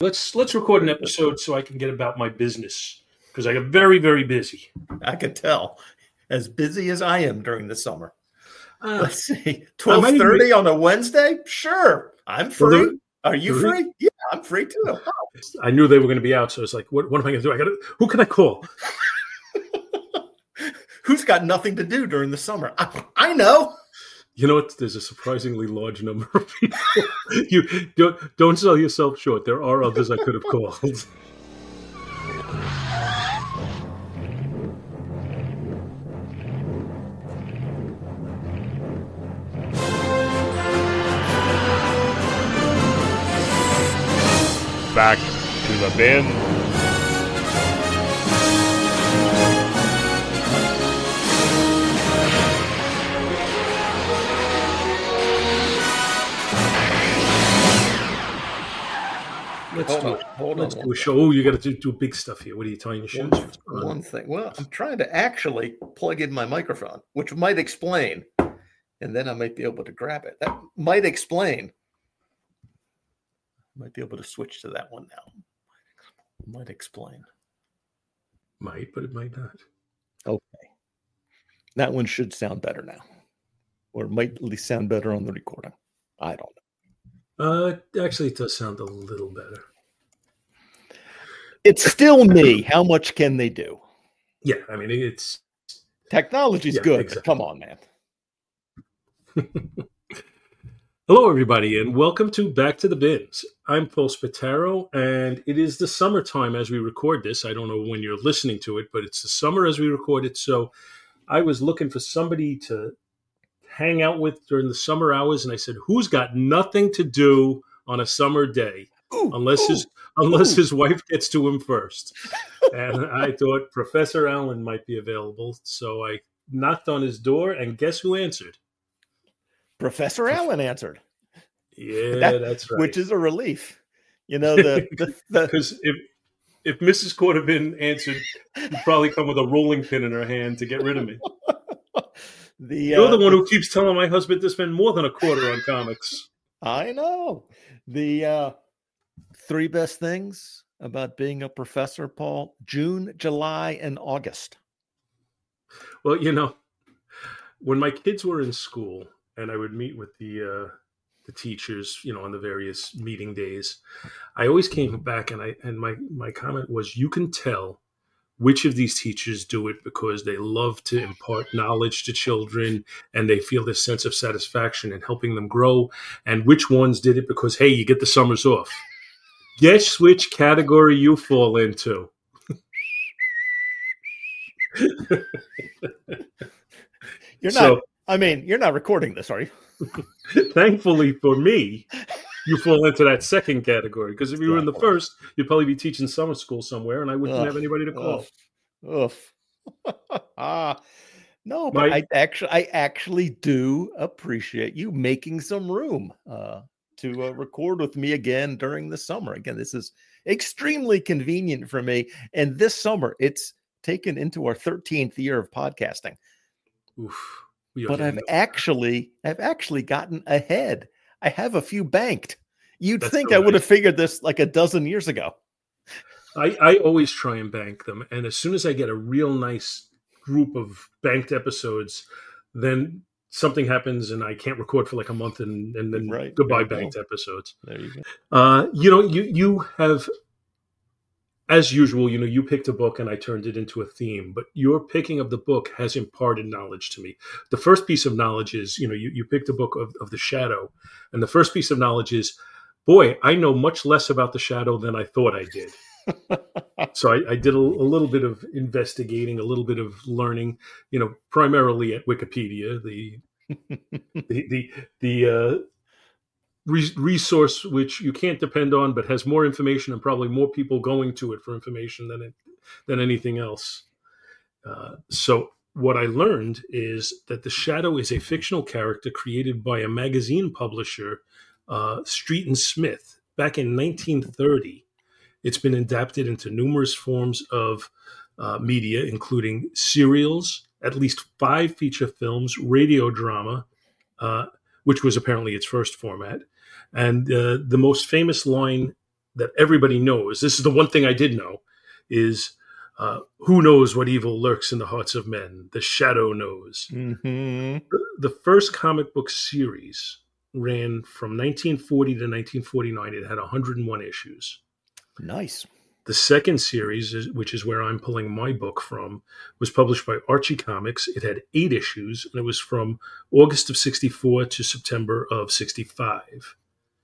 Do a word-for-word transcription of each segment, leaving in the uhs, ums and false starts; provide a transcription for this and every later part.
Let's let's record an episode so I can get about my business because I got very, very busy. I can tell. As busy as I am during the summer. Uh, Let's see. twelve thirty make... on a Wednesday? Sure. I'm free. Well, Are you free? free? Yeah, I'm free too. Oh. I knew they were going to be out, so it's like, what, what am I going to do? I got to, who can I call? Who's got nothing to do during the summer? I, I know. You know what? There's a surprisingly large number of people. you don't, don't sell yourself short. There are others I could have called. Back to the bin. Let's hold do on, it. Hold Let's on, do a show. Oh, you got to do, do big stuff here. What are you tying your shoes? One, one thing. Well, I'm trying to actually plug in my microphone, which might explain, and then I might be able to grab it. That might explain. I might be able to switch to that one now. Might explain. Might, but it might not. Okay. That one should sound better now. Or it might at least sound better on the recording. I don't know. Uh, actually, it does sound a little better. It's still me. How much can they do? Yeah, I mean, it's... Technology's yeah, good. Exactly. Come on, man. Hello, everybody, and welcome to Back to the Bins. I'm Paul Spataro, and it is the summertime as we record this. I don't know when you're listening to it, but it's the summer as we record it, so I was looking for somebody to hang out with during the summer hours, and I said, who's got nothing to do on a summer day ooh, unless ooh, his unless ooh. his wife gets to him first? And I thought Professor Allen might be available, so I knocked on his door, and guess who answered? Professor Allen answered. Yeah, that, that's right. Which is a relief. You know, the because if if Missus Quartervin answered, she'd probably come with a rolling pin in her hand to get rid of me. The, You're uh, the one who keeps telling my husband to spend more than a quarter on comics. I know. The uh, three best things about being a professor, Paul: June, July, and August. Well, you know, when my kids were in school and I would meet with the uh, the teachers, you know, on the various meeting days, I always came back and I and my my comment was, you can tell which of these teachers do it because they love to impart knowledge to children and they feel this sense of satisfaction in helping them grow, and which ones did it because, hey, you get the summers off. Guess which category you fall into. You're not, so, I mean, you're not recording this, are you? Thankfully for me, you fall into that second category, because if you were in the first, you'd probably be teaching summer school somewhere, and I wouldn't ugh, have anybody to call. Ugh. Ugh. No, but My, I actually, I actually do appreciate you making some room uh, to uh, record with me again during the summer. Again, this is extremely convenient for me, and this summer it's taken into our thirteenth year of podcasting. Oof. But I've actually, I've actually gotten ahead. I have a few banked. You'd That's think I would have figured this like a dozen years ago. I, I always try and bank them. And as soon as I get a real nice group of banked episodes, then something happens and I can't record for like a month, and, and then right. goodbye banked episodes. There you go. Uh, you know, you, you have, as usual, you know, you picked a book and I turned it into a theme, but your picking of the book has imparted knowledge to me. The first piece of knowledge is, you know, you, you picked a book of, of The Shadow. And the first piece of knowledge is, boy, I know much less about The Shadow than I thought I did. So I, I did a, a little bit of investigating, a little bit of learning, you know, primarily at Wikipedia, the, the, the, the, uh, resource which you can't depend on, but has more information and probably more people going to it for information than it, than anything else. Uh, so what I learned is that the Shadow is a fictional character created by a magazine publisher, uh, Street and Smith, back in nineteen thirty. It's been adapted into numerous forms of uh, media, including serials, at least five feature films, radio drama, uh, which was apparently its first format. And uh, the most famous line that everybody knows. This is the one thing I did know is uh, who knows what evil lurks in the hearts of men? The shadow knows. Mm-hmm. The, the first comic book series ran from nineteen forty to nineteen forty-nine. It had one hundred one issues. Nice. The second series, which is where I'm pulling my book from, was published by Archie Comics. It had eight issues, and it was from August of sixty-four to September of sixty-five.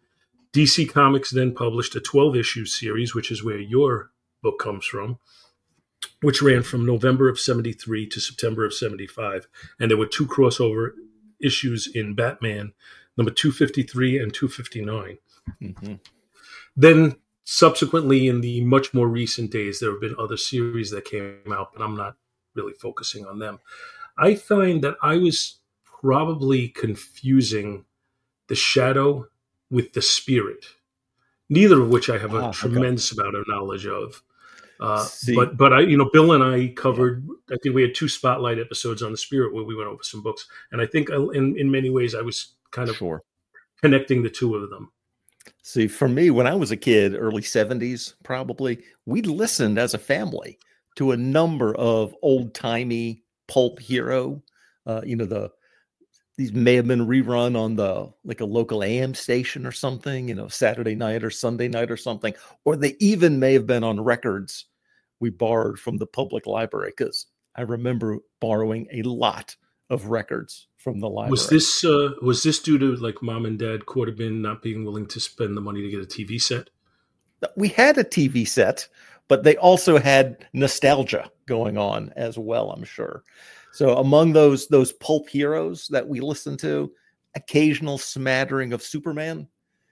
D C Comics then published a twelve-issue series, which is where your book comes from, which ran from November of seventy-three to September of seventy-five. And there were two crossover issues in Batman, number two fifty-three and two fifty-nine. Mm-hmm. Then subsequently, in the much more recent days, there have been other series that came out, but I'm not really focusing on them. I find that I was probably confusing the Shadow with the Spirit, neither of which I have a ah, tremendous okay. amount of knowledge of. Uh, but but I, you know, Bill and I covered. Yeah. I think we had two spotlight episodes on the Spirit where we went over some books, and I think in in many ways I was kind of sure. connecting the two of them. See, for me, when I was a kid, early seventies, probably, we listened as a family to a number of old timey pulp hero. Uh, you know, the these may have been rerun on the like a local A M station or something, you know, Saturday night or Sunday night or something, or they even may have been on records we borrowed from the public library, because I remember borrowing a lot of records from the library. Was this uh, was this due to like mom and dad Quarterbin not being willing to spend the money to get a T V set? We had a T V set, but they also had nostalgia going on as well, I'm sure. So among those those pulp heroes that we listened to, occasional smattering of Superman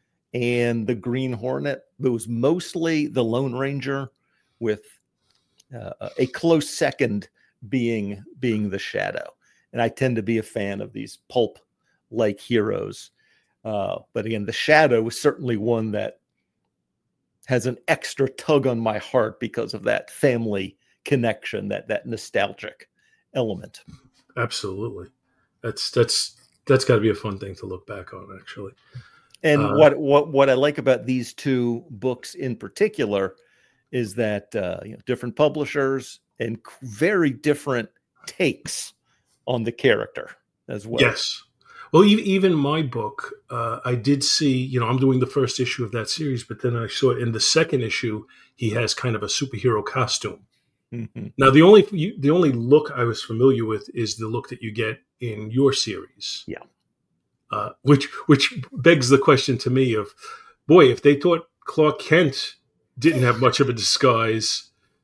and the Green Hornet, but it was mostly the Lone Ranger, with uh, a close second being being the Shadow. And I tend to be a fan of these pulp-like heroes. Uh, but again, the Shadow is certainly one that has an extra tug on my heart because of that family connection, that that nostalgic element. Absolutely. That's that's that's got to be a fun thing to look back on, actually. And uh, what what what I like about these two books in particular is that uh, you know, different publishers and very different takes on the character as well. Yes. Well, even my book, uh, I did see, you know, I'm doing the first issue of that series, but then I saw in the second issue, he has kind of a superhero costume. Mm-hmm. Now, the only the only look I was familiar with is the look that you get in your series. Yeah. Uh, which which begs the question to me of, boy, if they thought Clark Kent didn't have much of a disguise.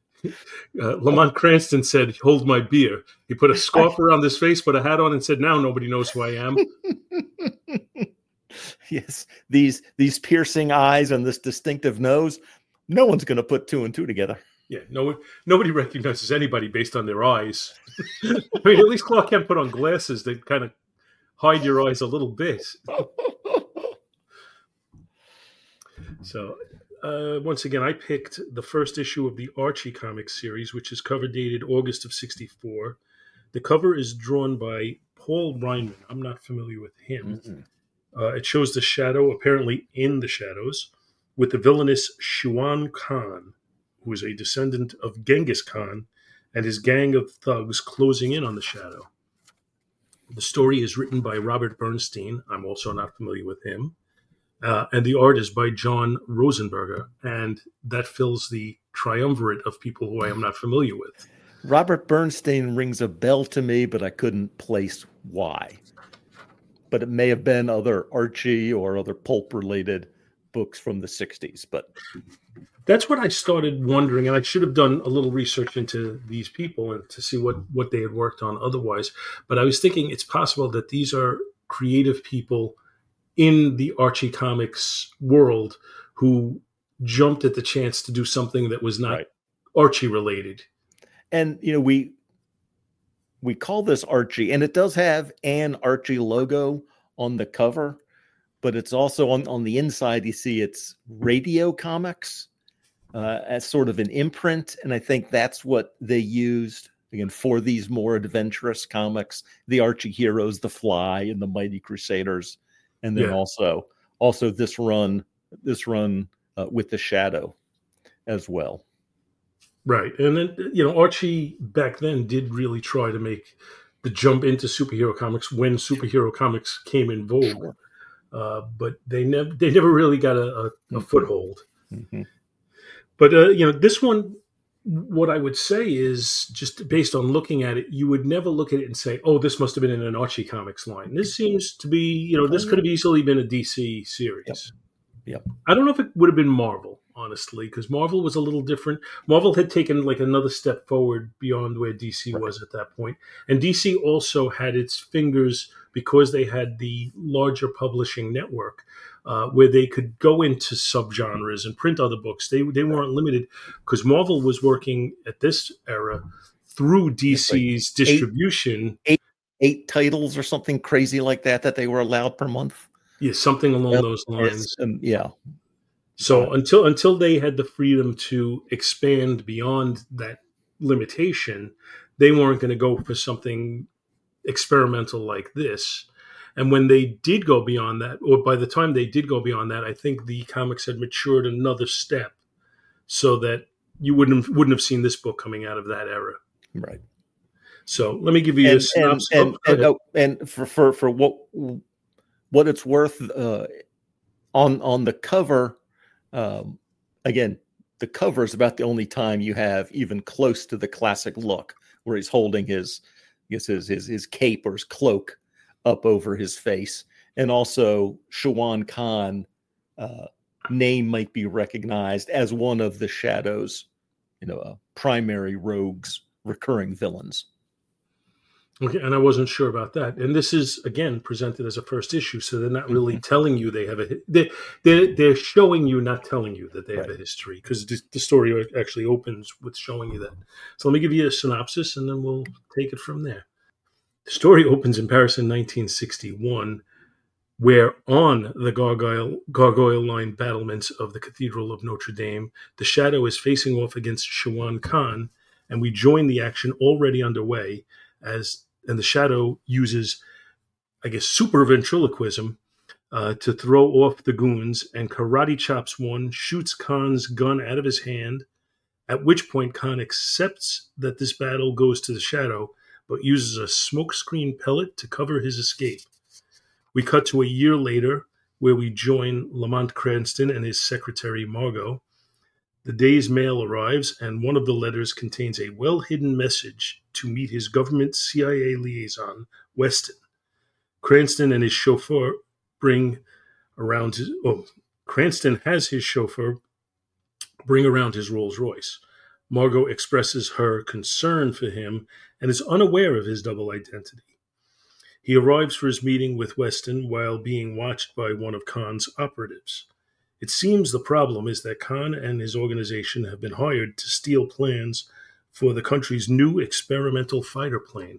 Uh, Lamont Cranston said, "Hold my beer." He put a scarf around his face, put a hat on, and said, "Now nobody knows who I am." Yes, these these piercing eyes and this distinctive nose. No one's going to put two and two together. Yeah, no one, nobody recognizes anybody based on their eyes. I mean, at least Clark Kent put on glasses that kind of hide your eyes a little bit. So. Uh, once again, I picked the first issue of the Archie Comics series, which is cover dated August of sixty-four. The cover is drawn by Paul Reinman. I'm not familiar with him. Mm-hmm. Uh, it shows the Shadow, apparently in the shadows, with the villainous Shuan Khan, who is a descendant of Genghis Khan, and his gang of thugs closing in on the Shadow. The story is written by Robert Bernstein. I'm also not familiar with him. Uh, and the art is by John Rosenberger, and that fills the triumvirate of people who I am not familiar with. Robert Bernstein rings a bell to me, but I couldn't place why. But it may have been other Archie or other pulp-related books from the sixties. But that's what I started wondering, and I should have done a little research into these people and to see what, what they had worked on otherwise. But I was thinking it's possible that these are creative people in the Archie Comics world who jumped at the chance to do something that was not right. Archie related. And, you know, we, we call this Archie, and it does have an Archie logo on the cover, but it's also on, on the inside. You see it's Radio Comics uh, as sort of an imprint. And I think that's what they used again for these more adventurous comics, the Archie heroes, the Fly and the Mighty Crusaders. And then yeah. also, also this run, this run uh, with the Shadow as well. Right. And then, you know, Archie back then did really try to make the jump into superhero comics when superhero comics came in vogue. Sure. Uh, but they never they never really got a, a, a mm-hmm. foothold. Mm-hmm. But, uh, you know, this one, what I would say is just based on looking at it, you would never look at it and say, oh, this must have been in an Archie Comics line. This seems to be, you know, this could have easily been a D C series. Yep. Yep. I don't know if it would have been Marvel, honestly, because Marvel was a little different. Marvel had taken like another step forward beyond where D C right. was at that point. And D C also had its fingers, because they had the larger publishing network, uh, where they could go into subgenres and print other books. They they weren't limited, because Marvel was working at this era through D C's like distribution. Eight, eight, eight titles or something crazy like that that they were allowed per month. Yeah, something along yep. those lines. Um, yeah. So until until they had the freedom to expand beyond that limitation, they weren't going to go for something experimental like this. And when they did go beyond that, or by the time they did go beyond that, I think the comics had matured another step, so that you wouldn't wouldn't have seen this book coming out of that era. Right. So let me give you and, a synopsis. And, and, and, oh, and for, for for what what it's worth, uh, on on the cover. Um, again, the cover is about the only time you have even close to the classic look, where he's holding his, I guess his his, his cape or his cloak up over his face, and also Shawan Khan uh, name might be recognized as one of the Shadow's, you know, uh, primary rogues, recurring villains. Okay, and I wasn't sure about that. And this is, again, presented as a first issue, so they're not really mm-hmm. telling you they have a they they're, they're showing you, not telling you that they right. have a history, because the story actually opens with showing you that. So let me give you a synopsis, and then we'll take it from there. The story opens in Paris in nineteen sixty-one, where on the Gargoyle, Gargoyle Line battlements of the Cathedral of Notre Dame, the Shadow is facing off against Shawan Khan, and we join the action already underway as and the Shadow uses, I guess, super ventriloquism uh, to throw off the goons, and karate chops one, shoots Khan's gun out of his hand, at which point Khan accepts that this battle goes to the Shadow, but uses a smokescreen pellet to cover his escape. We cut to a year later, where we join Lamont Cranston and his secretary, Margot. The day's mail arrives, and one of the letters contains a well-hidden message to meet his government C I A liaison, Weston. Cranston and his chauffeur bring around his, oh, Cranston has his chauffeur bring around his Rolls Royce. Margot expresses her concern for him and is unaware of his double identity. He arrives for his meeting with Weston while being watched by one of Khan's operatives. It seems the problem is that Khan and his organization have been hired to steal plans for the country's new experimental fighter plane.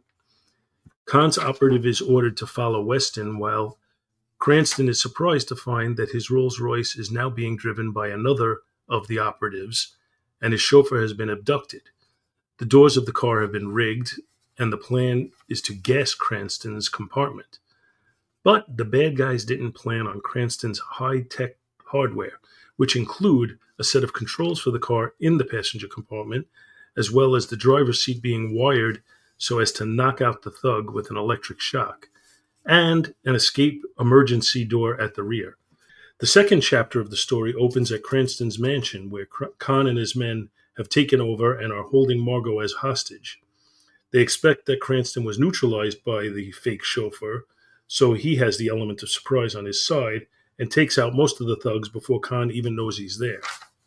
Khan's operative is ordered to follow Weston, while Cranston is surprised to find that his Rolls-Royce is now being driven by another of the operatives, and his chauffeur has been abducted. The doors of the car have been rigged, and the plan is to gas Cranston's compartment. But the bad guys didn't plan on Cranston's high-tech hardware, which include a set of controls for the car in the passenger compartment, as well as the driver's seat being wired so as to knock out the thug with an electric shock, and an escape emergency door at the rear. The second chapter of the story opens at Cranston's mansion, where Khan and his men have taken over and are holding Margot as hostage. They expect that Cranston was neutralized by the fake chauffeur, so he has the element of surprise on his side, and takes out most of the thugs before Khan even knows he's there.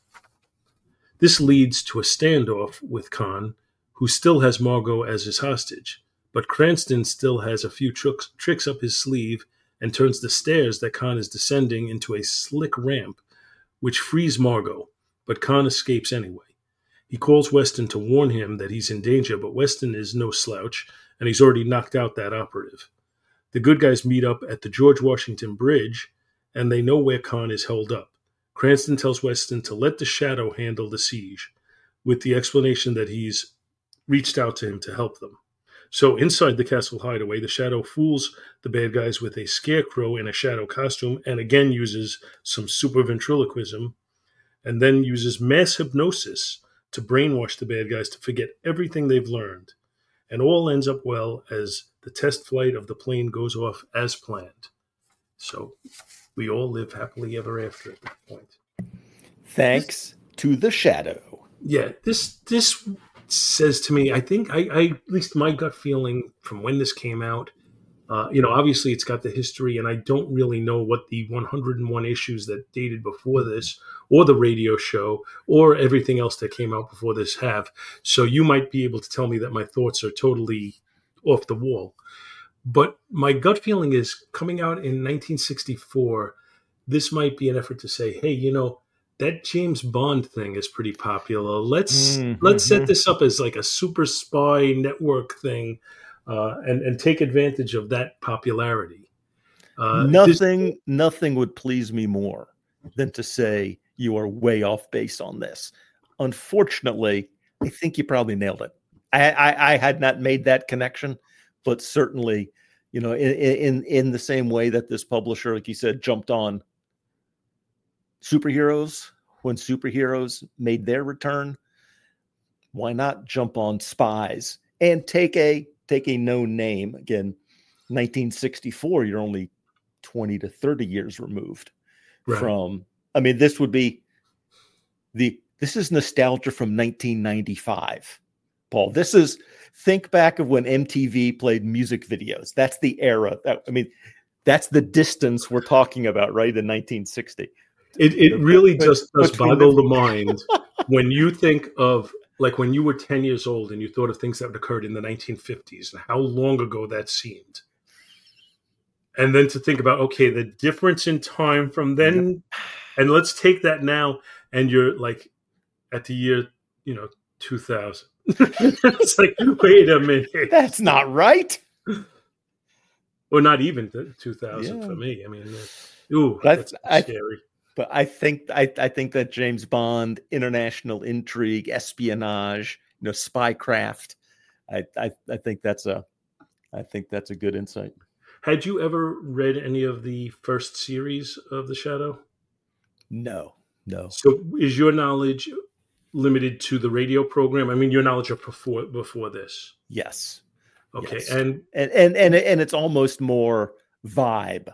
This leads to a standoff with Khan, who still has Margot as his hostage, but Cranston still has a few tricks, tricks up his sleeve and turns the stairs that Khan is descending into a slick ramp, which frees Margot, but Khan escapes anyway. He calls Weston to warn him that he's in danger, but Weston is no slouch, and he's already knocked out that operative. The good guys meet up at the George Washington Bridge, and they know where Khan is held up. Cranston tells Weston to let the Shadow handle the siege, with the explanation that he's reached out to him to help them. So inside the castle hideaway, the Shadow fools the bad guys with a scarecrow in a shadow costume, and again uses some super ventriloquism. and then uses mass hypnosis to brainwash the bad guys to forget everything they've learned. And all ends up well as the test flight of the plane goes off as planned. So we all live happily ever after at that point. Thanks this, to the Shadow. Yeah, this this says to me, I think, I, I at least my gut feeling from when this came out, uh, you know, obviously it's got the history, and I don't really know what the one hundred one issues that dated before this, or the radio show, or everything else that came out before this have. So you might be able to tell me that my thoughts are totally off the wall. But my gut feeling is, coming out in nineteen sixty-four, this might be an effort to say, hey, you know, that James Bond thing is pretty popular. Let's mm-hmm. let's set this up as like a super spy network thing, uh, and and take advantage of that popularity. Uh, nothing this- nothing would please me more than to say you are way off base on this. Unfortunately, I think you probably nailed it. I, I, I had not made that connection, but certainly, you know, in, in in the same way that this publisher, like you said, jumped on superheroes when superheroes made their return, why not jump on spies and take a take a known name? Again, nineteen sixty-four, you're only twenty to thirty years removed right. from, I mean, this would be the, this is nostalgia from nineteen ninety-five, Paul. This is, think back of when M T V played music videos. That's the era. That, I mean, that's the distance we're talking about, right? In nineteen sixty. It it really just does boggle the mind when you think of, like, when you were ten years old and you thought of things that occurred in the nineteen fifties and how long ago that seemed. And then to think about, okay, the difference in time from then, and let's take that now, and you're like at the year, you know, two thousand. It's like, wait a minute. That's not right. Or not even two thousand yeah. for me. I mean, uh, ooh, that's, that's scary. I, But I think I, I think that James Bond, international intrigue, espionage, you know, spycraft. I, I I think that's a I think that's a good insight. Had you ever read any of the first series of The Shadow? No, no. So is your knowledge limited to the radio program? I mean, your knowledge of before before this? Yes. Okay, yes. and and and and and it's almost more vibe.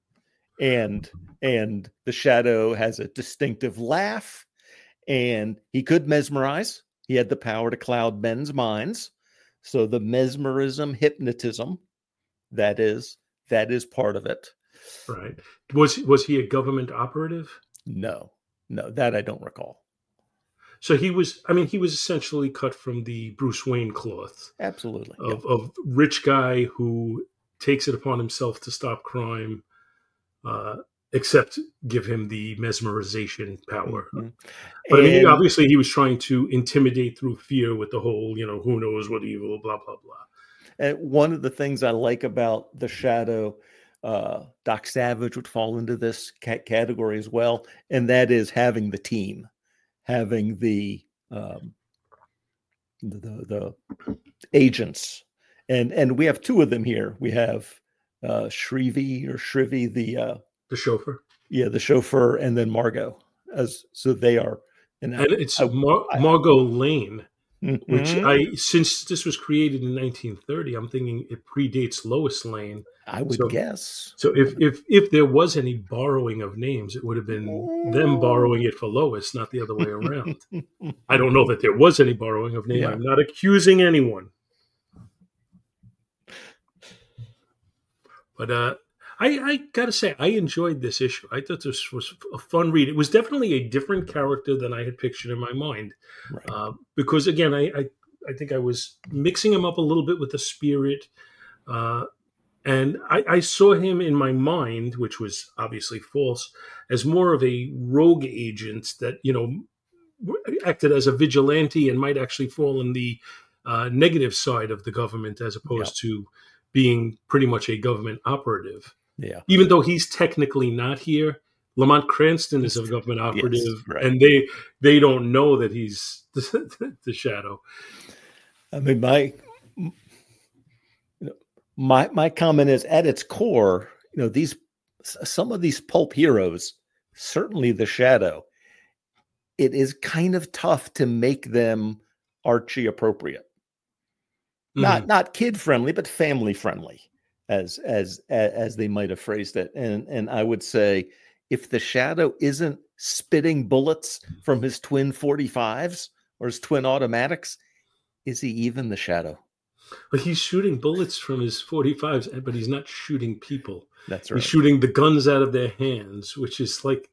And and the Shadow has a distinctive laugh, and he could mesmerize. He had the power to cloud men's minds. So the mesmerism, hypnotism, that is that is part of it. Right. Was was he a government operative? No, no, that I don't recall. So he was, I mean, he was essentially cut from the Bruce Wayne cloth. Absolutely. Of, yeah. of rich guy who takes it upon himself to stop crime. Uh, except give him the mesmerization power. Mm-hmm. But and, I mean, obviously he was trying to intimidate through fear with the whole, you know, who knows what evil, blah, blah, blah. And one of the things I like about the Shadow, uh, Doc Savage would fall into this ca- category as well. And that is having the team, having the, um, the, the, the agents. And, and we have two of them here. We have, uh Shrivy or Shrivy, the uh the chauffeur, yeah, the chauffeur, and then Margot, as so they are, and, and it's I, Mar- Margot Lane, mm-hmm. which I since this was created in nineteen thirty, I'm thinking it predates Lois Lane. I would so, guess. So if if if there was any borrowing of names, it would have been them borrowing it for Lois, not the other way around. I don't know that there was any borrowing of name. Yeah. I'm not accusing anyone. But uh, I, I got to say, I enjoyed this issue. I thought this was a fun read. It was definitely a different character than I had pictured in my mind. Right. Uh, because, again, I, I, I think I was mixing him up a little bit with the Spirit. Uh, and I, I saw him in my mind, which was obviously false, as more of a rogue agent that, you know, acted as a vigilante and might actually fall in the uh, negative side of the government as opposed yeah. to being pretty much a government operative. Yeah. Even though he's technically not here, Lamont Cranston is a government operative, yes, right. and they they don't know that he's the, the Shadow. I mean, my you know, my my comment is, at its core, you know, these some of these pulp heroes, certainly the Shadow, it is kind of tough to make them Archie appropriate. Mm-hmm. Not not kid friendly, but family friendly, as as as they might have phrased it. And and I would say, if the Shadow isn't spitting bullets from his twin forty-fives or his twin automatics, is he even the Shadow? But he's shooting bullets from his forty-fives, but he's not shooting people. That's right. He's shooting the guns out of their hands, which is like,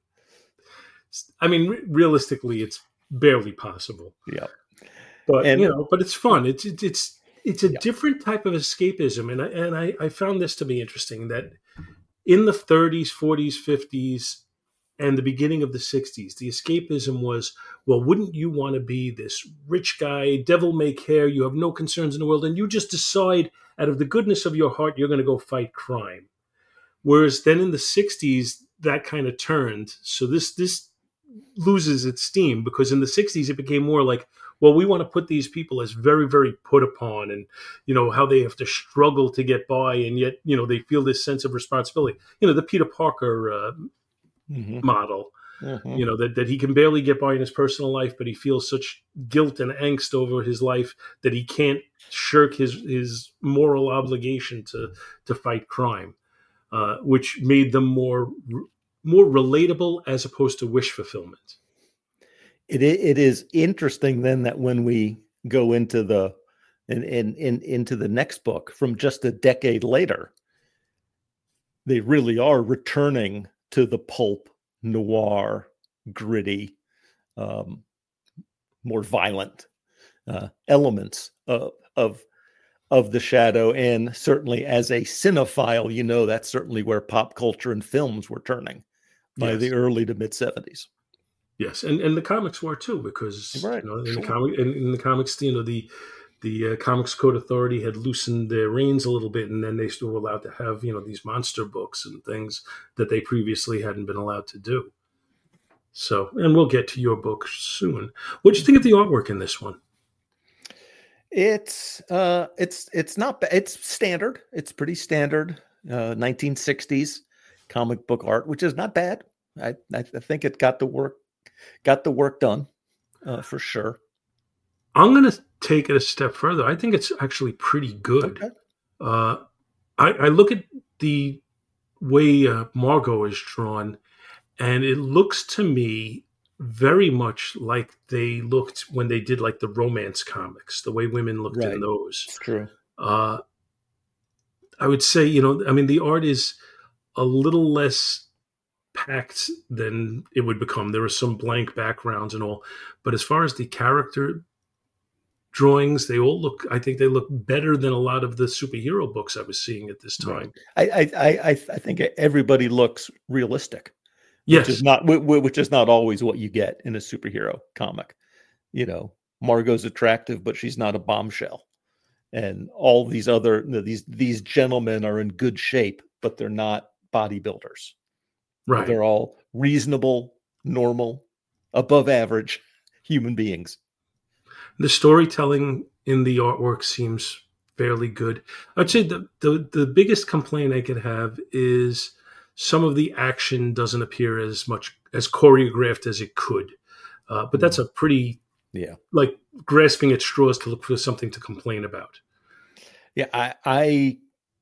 I mean, re- realistically, it's barely possible. Yeah. But, and, you know, but it's fun. It's, it's, it's, it's a yeah. different type of escapism. And I, and I, I found this to be interesting, that in the thirties, forties, fifties, and the beginning of the sixties, the escapism was, well, wouldn't you want to be this rich guy, devil may care, you have no concerns in the world, and you just decide out of the goodness of your heart you're going to go fight crime. Whereas then in the sixties, that kind of turned. So this this loses its steam, because in the sixties it became more like, well, we want to put these people as very, very put upon, and, you know, how they have to struggle to get by, and yet, you know, they feel this sense of responsibility. You know, the Peter Parker uh, mm-hmm. model, mm-hmm. you know, that, that he can barely get by in his personal life, but he feels such guilt and angst over his life that he can't shirk his, his moral obligation to, to fight crime, uh, which made them more, more relatable as opposed to wish fulfillment. It it is interesting then that when we go into the in, in, in into the next book from just a decade later, they really are returning to the pulp noir, gritty, um, more violent uh, elements of, of of the Shadow. And certainly as a cinephile, you know, that's certainly where pop culture and films were turning by yes. the early to mid seventies. Yes, and, and the comics were too, because right. you know, in sure. the comic in, in the comics, you know, the the uh, Comics Code Authority had loosened their reins a little bit, and then they still were allowed to have, you know, these monster books and things that they previously hadn't been allowed to do. So, and we'll get to your book soon. What do you think of the artwork in this one? It's uh, it's it's not bad. It's standard. It's pretty standard uh, nineteen sixties comic book art, which is not bad. I I think it got the work. Got the work done, uh, for sure. I'm going to take it a step further. I think it's actually pretty good. Okay. Uh, I, I look at the way uh, Margot is drawn, and it looks to me very much like they looked when they did like the romance comics, the way women looked right. in those. It's true. Uh, I would say, you know, I mean, the art is a little less packed than it would become. There are some blank backgrounds and all, but as far as the character drawings, they all look, I think they look better than a lot of the superhero books I was seeing at this time. Right. I, I, I, I think everybody looks realistic. Yes. Which is not, which is not always what you get in a superhero comic. You know, Margot's attractive, but she's not a bombshell. And all these other, these, these gentlemen are in good shape, but they're not bodybuilders. Right. They're all reasonable, normal, above average human beings. The storytelling in the artwork seems fairly good. I'd say the, the, the biggest complaint I could have is some of the action doesn't appear as much as choreographed as it could. Uh, but that's a pretty, yeah, like grasping at straws to look for something to complain about. Yeah, I, I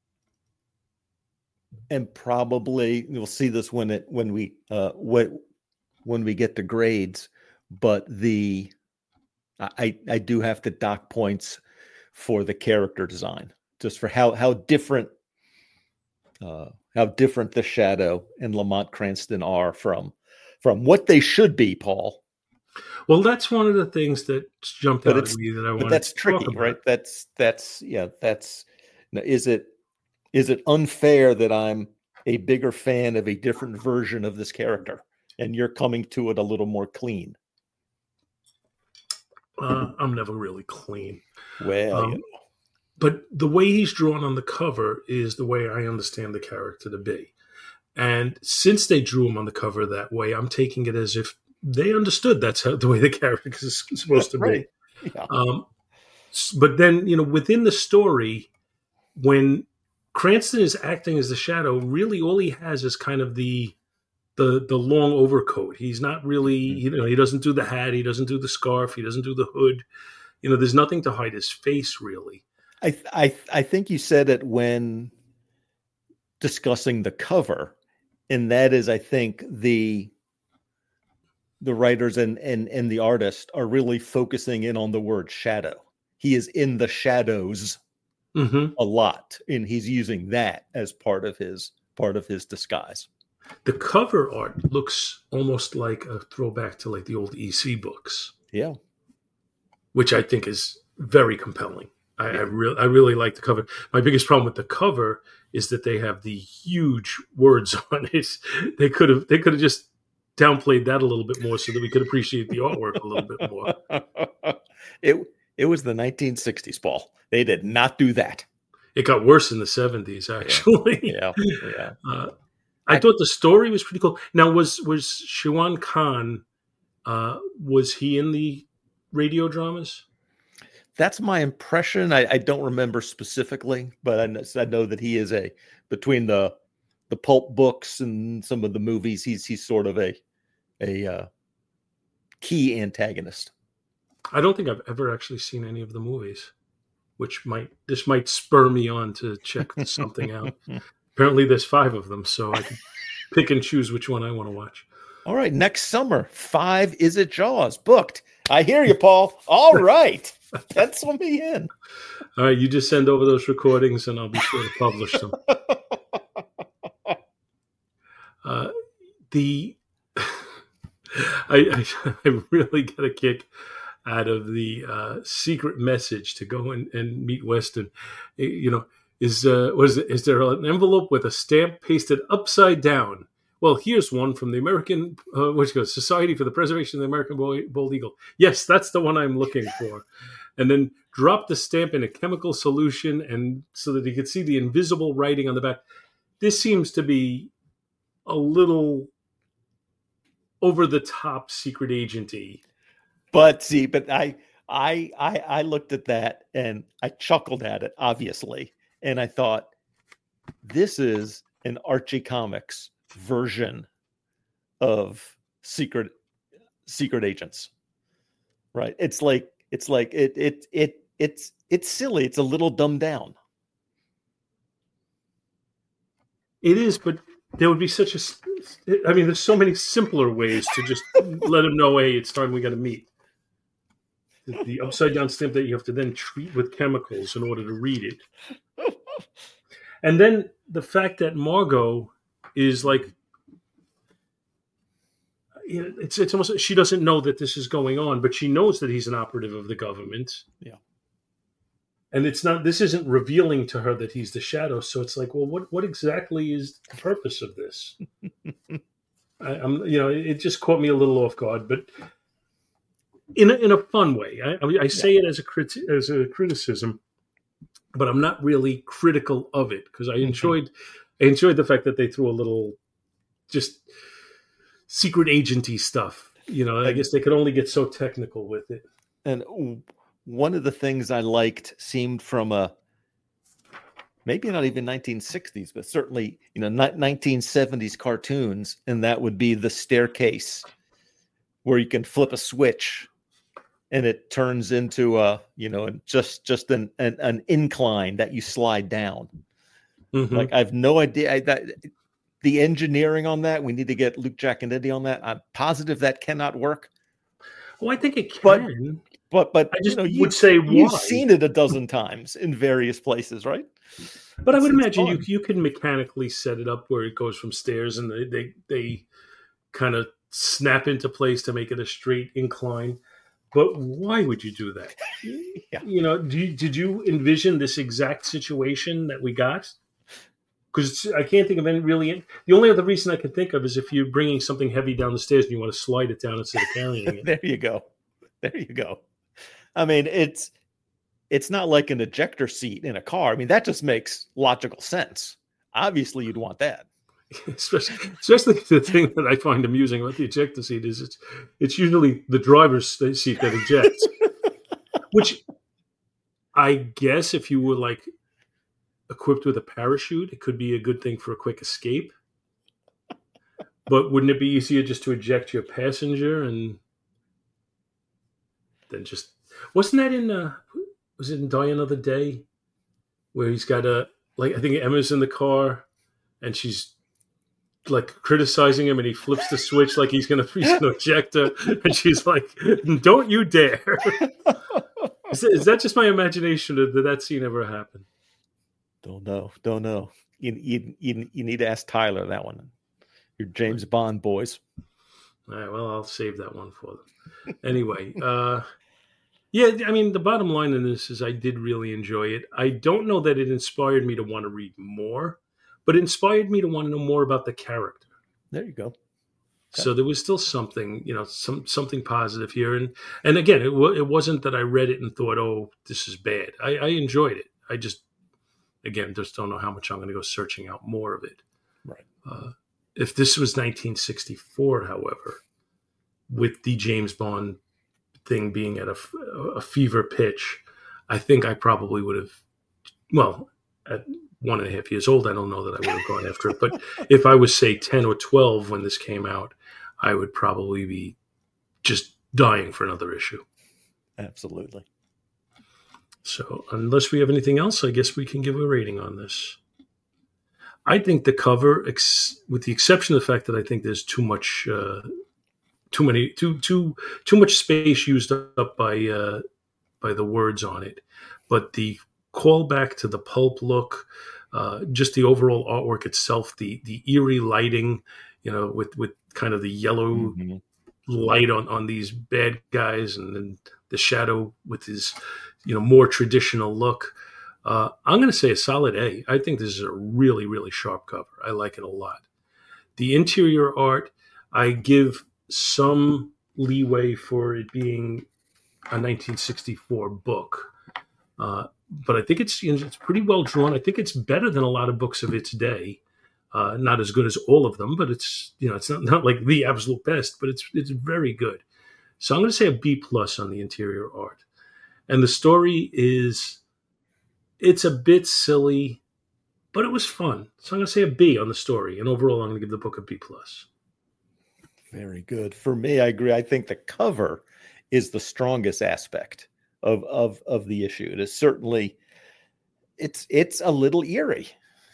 and probably you'll see this when it when we uh when when we get to grades, but the I I do have to dock points for the character design, just for how how different uh how different the Shadow and Lamont Cranston are from from what they should be, Paul. Well, that's one of the things that jumped but out at me that I wanted that's to tricky, talk about. Right? That's that's yeah, that's is it Is it unfair that I'm a bigger fan of a different version of this character and you're coming to it a little more clean? Uh, I'm never really clean. Well, um, you know. But the way he's drawn on the cover is the way I understand the character to be. And since they drew him on the cover that way, I'm taking it as if they understood that's how the way the character is supposed to right. be. Yeah. Um, but then, you know, within the story, when Cranston is acting as the Shadow, really all he has is kind of the the the long overcoat. He's not really, you know, he doesn't do the hat, he doesn't do the scarf, he doesn't do the hood. You know, there's nothing to hide his face, really. I I I think you said it when discussing the cover, and that is, I think the the writers and and and the artist are really focusing in on the word shadow. He is in the shadows mm-hmm. a lot, and he's using that as part of his part of his disguise. The cover art looks almost like a throwback to like the old E C books. Yeah. Which I think is very compelling. I, yeah. I really I really like the cover. My biggest problem with the cover is that they have the huge words on it. They could have they could have just downplayed that a little bit more so that we could appreciate the artwork a little bit more. It it was the nineteen sixties, Paul. They did not do that. It got worse in the seventies, actually. Yeah, yeah. yeah. Uh, I, I thought the story was pretty cool. Now, was was Shiwan Khan? Uh, was he in the radio dramas? That's my impression. I, I don't remember specifically, but I know, I know that he is a between the the pulp books and some of the movies. He's he's sort of a a uh, key antagonist. I don't think I've ever actually seen any of the movies, which might this might spur me on to check something out. Apparently, there's five of them, so I can pick and choose which one I want to watch. All right, next summer, five Is It Jaws booked. I hear you, Paul. All right, pencil me in. All right, you just send over those recordings, and I'll be sure to publish them. Uh, the I, I I really get a kick out of the uh, secret message to go and, and meet Weston. You know, is uh, was is there an envelope with a stamp pasted upside down? Well, here's one from the American, uh, which goes Society for the Preservation of the American Bald Eagle. Yes, that's the one I'm looking for. And then drop the stamp in a chemical solution, and so that you could see the invisible writing on the back. This seems to be a little over the top secret agenty. But see, but I, I, I, I looked at that and I chuckled at it, obviously, and I thought, this is an Archie Comics version of secret secret agents, right? It's like it's like it it it it's it's silly. It's a little dumbed down. It is, but there would be such a. I mean, there's so many simpler ways to just let them know, hey, it's time we got to meet. The, the upside down stamp that you have to then treat with chemicals in order to read it, and then the fact that Margot is like, you know, it's it's almost she doesn't know that this is going on, but she knows that he's an operative of the government. Yeah, and it's not. This isn't revealing to her that he's the Shadow. So it's like, well, what what exactly is the purpose of this? I, I'm, you know, it just caught me a little off guard, but in a, in a fun way. I, I, mean, I say yeah. it as a criti- as a criticism, but I'm not really critical of it because I enjoyed. Mm-hmm. I enjoyed the fact that they threw a little just secret agenty stuff. You know, I guess they could only get so technical with it. And one of the things I liked seemed from a, maybe not even nineteen sixties, but certainly, you know, nineteen seventies cartoons. And that would be the staircase where you can flip a switch and it turns into a, you know, just, just an, an, an incline that you slide down. Mm-hmm. Like I have no idea I, that the engineering on that. We need to get Luke Giaconetti on that. I'm positive that cannot work. Well, I think it can, but but, but I just you know, would you, say why. You've seen it a dozen times in various places, right? But it's, I would imagine you you can mechanically set it up where it goes from stairs and they they, they kind of snap into place to make it a straight incline. But why would you do that? yeah. You know, do you, did you envision this exact situation that we got? Because I can't think of any really. The only other reason I can think of is if you're bringing something heavy down the stairs and you want to slide it down instead of carrying it. There you go. There you go. I mean, it's it's not like an ejector seat in a car. I mean, that just makes logical sense. Obviously, you'd want that. Especially, especially the thing that I find amusing about the ejector seat is it's it's usually the driver's seat that ejects, which I guess if you were like equipped with a parachute, it could be a good thing for a quick escape. But wouldn't it be easier just to eject your passenger and then just wasn't that in uh was it in Die Another Day where he's got a like I think Emma's in the car and she's like criticizing him and he flips the switch like he's gonna he's gonna eject her and she's like, "Don't you dare!" is, that, is that just my imagination or did that scene ever happen? Don't know. Don't know. You you you, you need to ask Tyler that one. Your James Bond boys. All right, well, I'll save that one for them. Anyway, uh, yeah, I mean, the bottom line in this is I did really enjoy it. I don't know that it inspired me to want to read more, but it inspired me to want to know more about the character. There you go. Okay. So there was still something, you know, some something positive here. And and again, it, w- it wasn't that I read it and thought, oh, this is bad. I, I enjoyed it. I just, again, just don't know how much I'm going to go searching out more of it. Right. Uh, if this was nineteen sixty-four, however, with the James Bond thing being at a, a fever pitch, I think I probably would have, well, at one and a half years old, I don't know that I would have gone after it. But if I was, say, ten or twelve when this came out, I would probably be just dying for another issue. Absolutely. So unless we have anything else, I guess we can give a rating on this. I think the cover, ex- with the exception of the fact that I think there's too much, uh, too many, too too too much space used up by uh, by the words on it, but the callback to the pulp look, uh, just the overall artwork itself, the the eerie lighting, you know, with with kind of the yellow mm-hmm. light on on these bad guys, and then the shadow with his, you know, more traditional look. Uh, I'm going to say a solid A. I think this is a really, really sharp cover. I like it a lot. The interior art, I give some leeway for it being a nineteen sixty-four book. Uh, but I think it's, you know, it's pretty well drawn. I think it's better than a lot of books of its day. Uh, not as good as all of them, but it's, you know, it's not, not like the absolute best, but it's it's very good. So I'm going to say a B plus on the interior art. And the story is... it's a bit silly, but it was fun. So I'm going to say a B on the story. And overall, I'm going to give the book a B plus. Very good. For me, I agree. I think the cover is the strongest aspect of, of, of the issue. It is certainly, it's, it's a little eerie.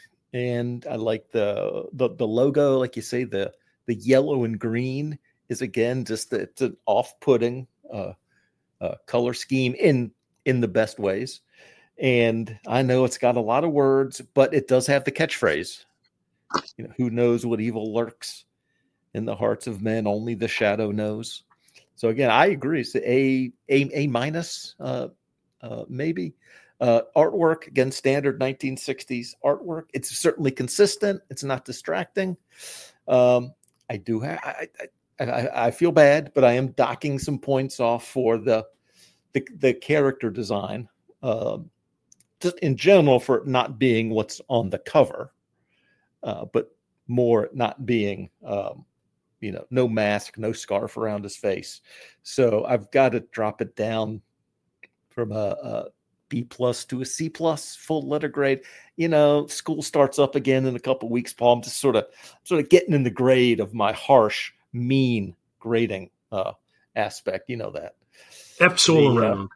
And I like the, the, the logo, like you say, the, the yellow and green is again, just the, it's an off-putting uh, uh, color scheme in, in the best ways. And I know it's got a lot of words, but it does have the catchphrase, you know, who knows what evil lurks in the hearts of men, only the shadow knows. So again, I agree. It's a, a, a minus, uh, uh, maybe. Uh, artwork, again, standard nineteen sixties artwork. It's certainly consistent. It's not distracting. Um, I do have, I, I, I, I feel bad, but I am docking some points off for the, the, the character design. Um, just in general for it not being what's on the cover, uh, but more not being, um, you know, no mask, no scarf around his face. So I've got to drop it down from a, a B plus to a C plus, full letter grade. You know, school starts up again in a couple of weeks, Paul. I'm just sort of, sort of getting in the grade of my harsh, mean grading uh, aspect. You know that. F's all the, around.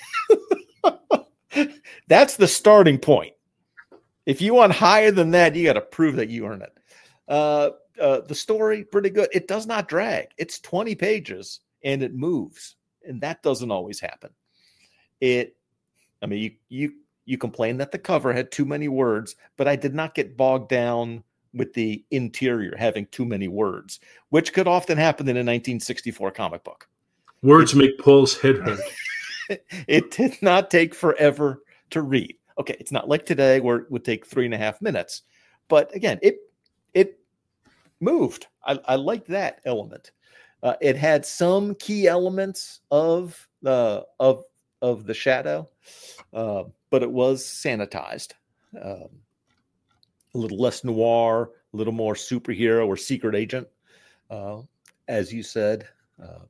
Uh, That's the starting point. If you want higher than that, you got to prove that you earn it. Uh, uh, the story, pretty good. It does not drag. It's twenty pages and it moves. And that doesn't always happen. It, I mean, you, you, you complain that the cover had too many words, but I did not get bogged down with the interior having too many words, which could often happen in a nineteen sixty-four comic book. Words it, make Paul's head hurt. It did not take forever to read. Okay, it's not like today where it would take three and a half minutes. But again, it it moved. I, I liked that element. Uh, it had some key elements of the of of the shadow, uh, but it was sanitized. Um, a little less noir, a little more superhero or secret agent, uh, as you said. Uh,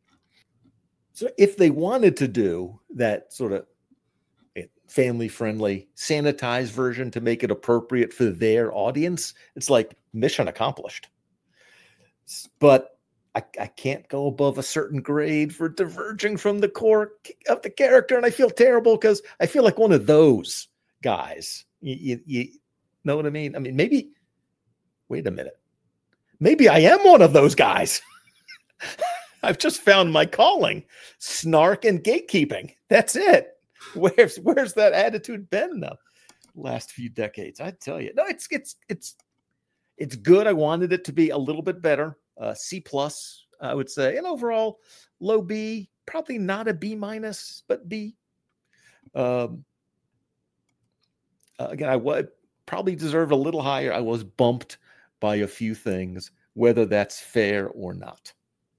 So if they wanted to do that sort of family-friendly, sanitized version to make it appropriate for their audience, it's like mission accomplished. but I, I can't go above a certain grade for diverging from the core of the character. And I feel terrible because I feel like one of those guys. You, you, you know what I mean? I mean, maybe, wait a minute. Maybe I am one of those guys. I've just found my calling, snark and gatekeeping. That's it. Where's where's that attitude been the last few decades? I tell you, no, it's it's it's it's good. I wanted it to be a little bit better. Uh, C plus, I would say, and overall low B. Probably not a B minus, but B. Um, uh, again, I would probably deserved a little higher. I was bumped by a few things, whether that's fair or not.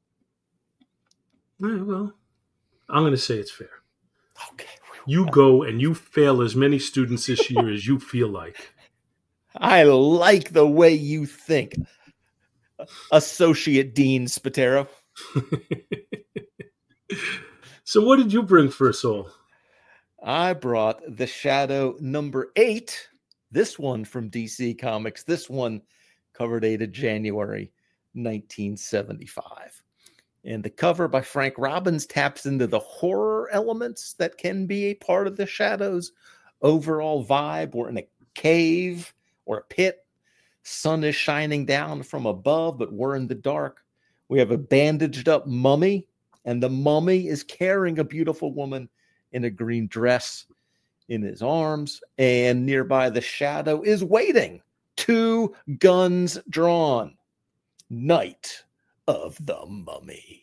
Yeah, well, I'm going to say it's fair. Okay. You go and you fail as many students this year as you feel like. I like the way you think, Associate Dean Spatero. So what did you bring for us all? I brought The Shadow number eight. This one from D C Comics. This one cover dated January nineteen seventy-five. And the cover by Frank Robbins taps into the horror elements that can be a part of the Shadow's overall vibe. We're in a cave or a pit. Sun is shining down from above, but we're in the dark. We have a bandaged up mummy, and the mummy is carrying a beautiful woman in a green dress in his arms. And nearby, the Shadow is waiting. Two guns drawn. Night of the Mummy.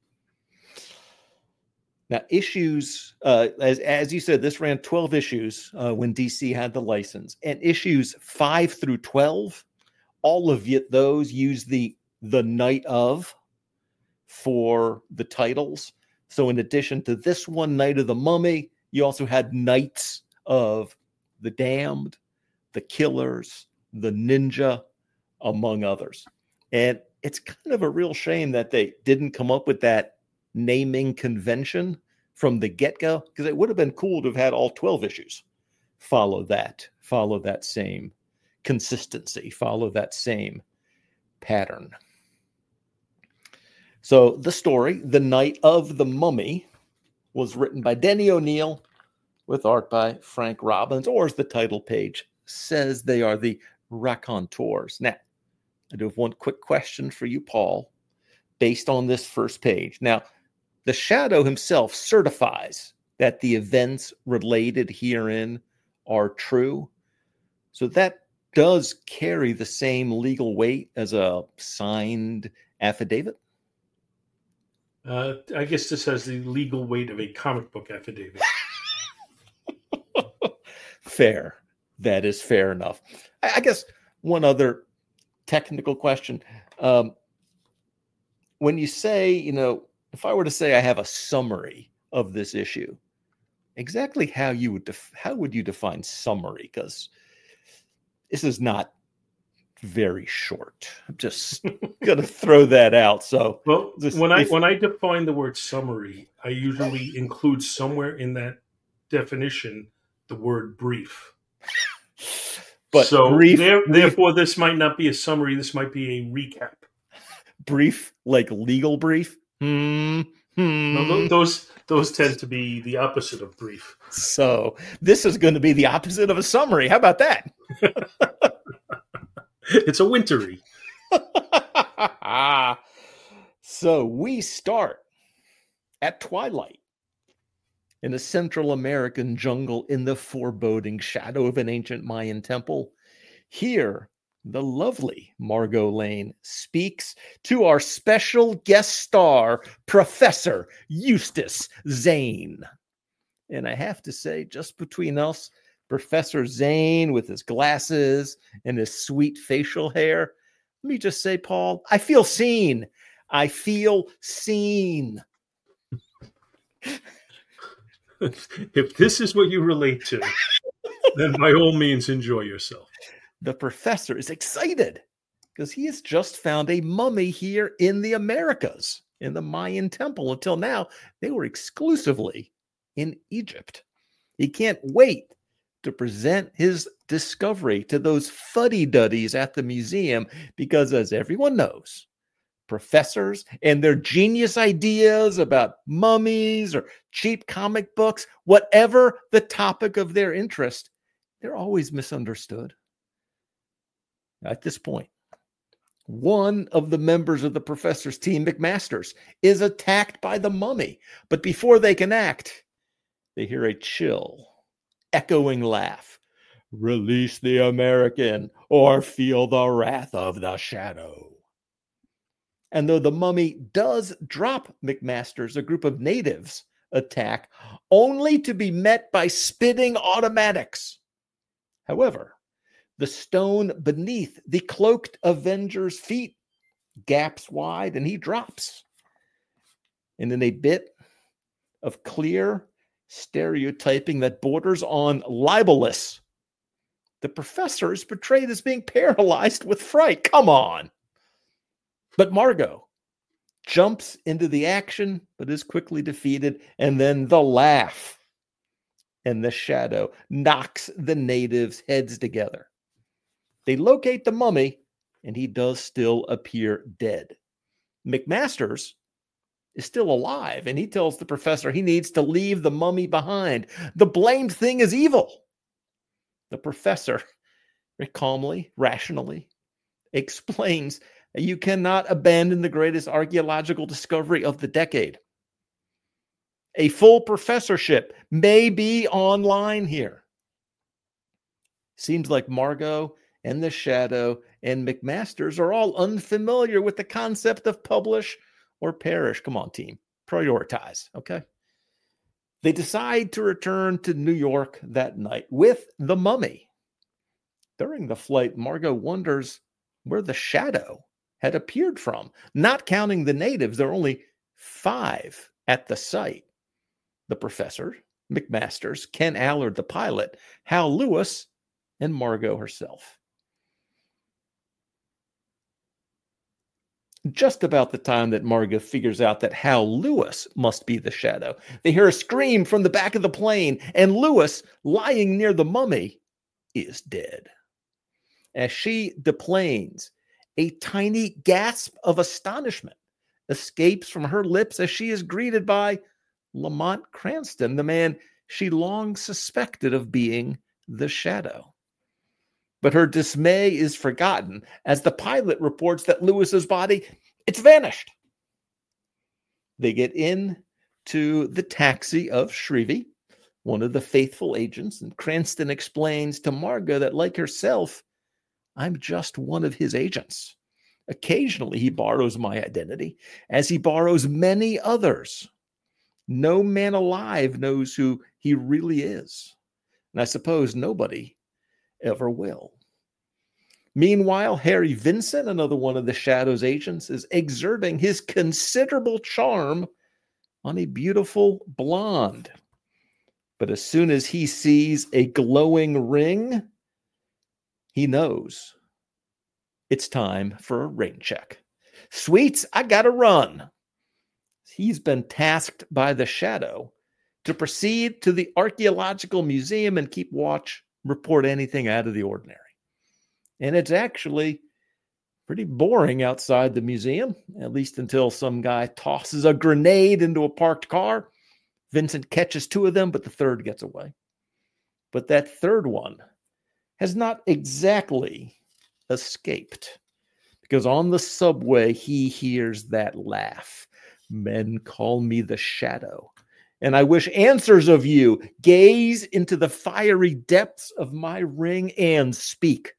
Now, issues, uh, as, as you said, this ran twelve issues uh, when D C had the license. And issues five through twelve, all of it, those use the, the Night of for the titles. So in addition to this one, Night of the Mummy, you also had Nights of the Damned, the Killers, the Ninja, among others. And it's kind of a real shame that they didn't come up with that naming convention from the get-go, because it would have been cool to have had all twelve issues follow that, follow that same consistency, follow that same pattern. So the story, The Night of the Mummy, was written by Denny O'Neil with art by Frank Robbins, or as the title page says, they are the raconteurs. Now, I do have one quick question for you, Paul, based on this first page. Now, the Shadow himself certifies that the events related herein are true. So that does carry the same legal weight as a signed affidavit? Uh, I guess this has the legal weight of a comic book affidavit. Fair. That is fair enough. I, I guess one other technical question. Um, when you say, you know, if I were to say I have a summary of this issue, exactly how you would def- how would you define summary? Because this is not very short. I'm just gonna throw that out. So, well, this, when I if, when I define the word summary, I usually include somewhere in that definition the word brief. But so brief, there, brief, therefore, this might not be a summary. This might be a recap. Brief, like legal brief. Hmm. Hmm. No, those those tend to be the opposite of brief. So this is going to be the opposite of a summary. How about that? It's a wintry. So we start at twilight in a Central American jungle in the foreboding shadow of an ancient Mayan temple. Here, the lovely Margot Lane speaks to our special guest star, Professor Eustace Zane. And I have to say, just between us, Professor Zane with his glasses and his sweet facial hair, let me just say, Paul, I feel seen. I feel seen. If this is what you relate to, then by all means enjoy yourself. The professor is excited because he has just found a mummy here in the Americas, in the Mayan temple. Until now, they were exclusively in Egypt. He can't wait to present his discovery to those fuddy-duddies at the museum because, as everyone knows, professors and their genius ideas about mummies or cheap comic books, whatever the topic of their interest, they're always misunderstood. At this point, one of the members of the professor's team, McMasters, is attacked by the mummy. But before they can act, they hear a chill, echoing laugh. Release the American or feel the wrath of the shadow. And though the mummy does drop McMasters, a group of natives attack, only to be met by spitting automatics. However, the stone beneath the cloaked Avenger's feet gaps wide and he drops. And in a bit of clear stereotyping that borders on libelous, the professor is portrayed as being paralyzed with fright. Come on. But Margot jumps into the action, but is quickly defeated. And then the laugh and the shadow knocks the natives' heads together. They locate the mummy, and he does still appear dead. McMasters is still alive, and he tells the professor he needs to leave the mummy behind. The blamed thing is evil. The professor, very calmly, rationally, explains that you cannot abandon the greatest archaeological discovery of the decade. A full professorship may be online here. Seems like Margot and the Shadow and McMasters are all unfamiliar with the concept of publish or perish. Come on, team. Prioritize, okay? They decide to return to New York that night with the mummy. During the flight, Margot wonders where the Shadow had appeared from. Not counting the natives, there are only five at the site. The professor, McMasters, Ken Allard, the pilot, Hal Lewis, and Margot herself. Just about the time that Margot figures out that Hal Lewis must be the Shadow, they hear a scream from the back of the plane, and Lewis, lying near the mummy, is dead. As she deplanes, a tiny gasp of astonishment escapes from her lips as she is greeted by Lamont Cranston, the man she long suspected of being the Shadow. But her dismay is forgotten as the pilot reports that Lewis's body, it's vanished. They get in to the taxi of Shrevey, one of the faithful agents, and Cranston explains to Margot that, like herself, I'm just one of his agents. Occasionally, he borrows my identity, as he borrows many others. No man alive knows who he really is. And I suppose nobody ever will. Meanwhile, Harry Vincent, another one of the Shadow's agents, is exerting his considerable charm on a beautiful blonde. But as soon as he sees a glowing ring, he knows it's time for a rain check. Sweets, I gotta run. He's been tasked by the Shadow to proceed to the Archaeological Museum and keep watch, report anything out of the ordinary. And it's actually pretty boring outside the museum, at least until some guy tosses a grenade into a parked car. Vincent catches two of them, but the third gets away. But that third one has not exactly escaped, because on the subway, he hears that laugh. Men call me the Shadow, and I wish answers of you. Gaze into the fiery depths of my ring and speak.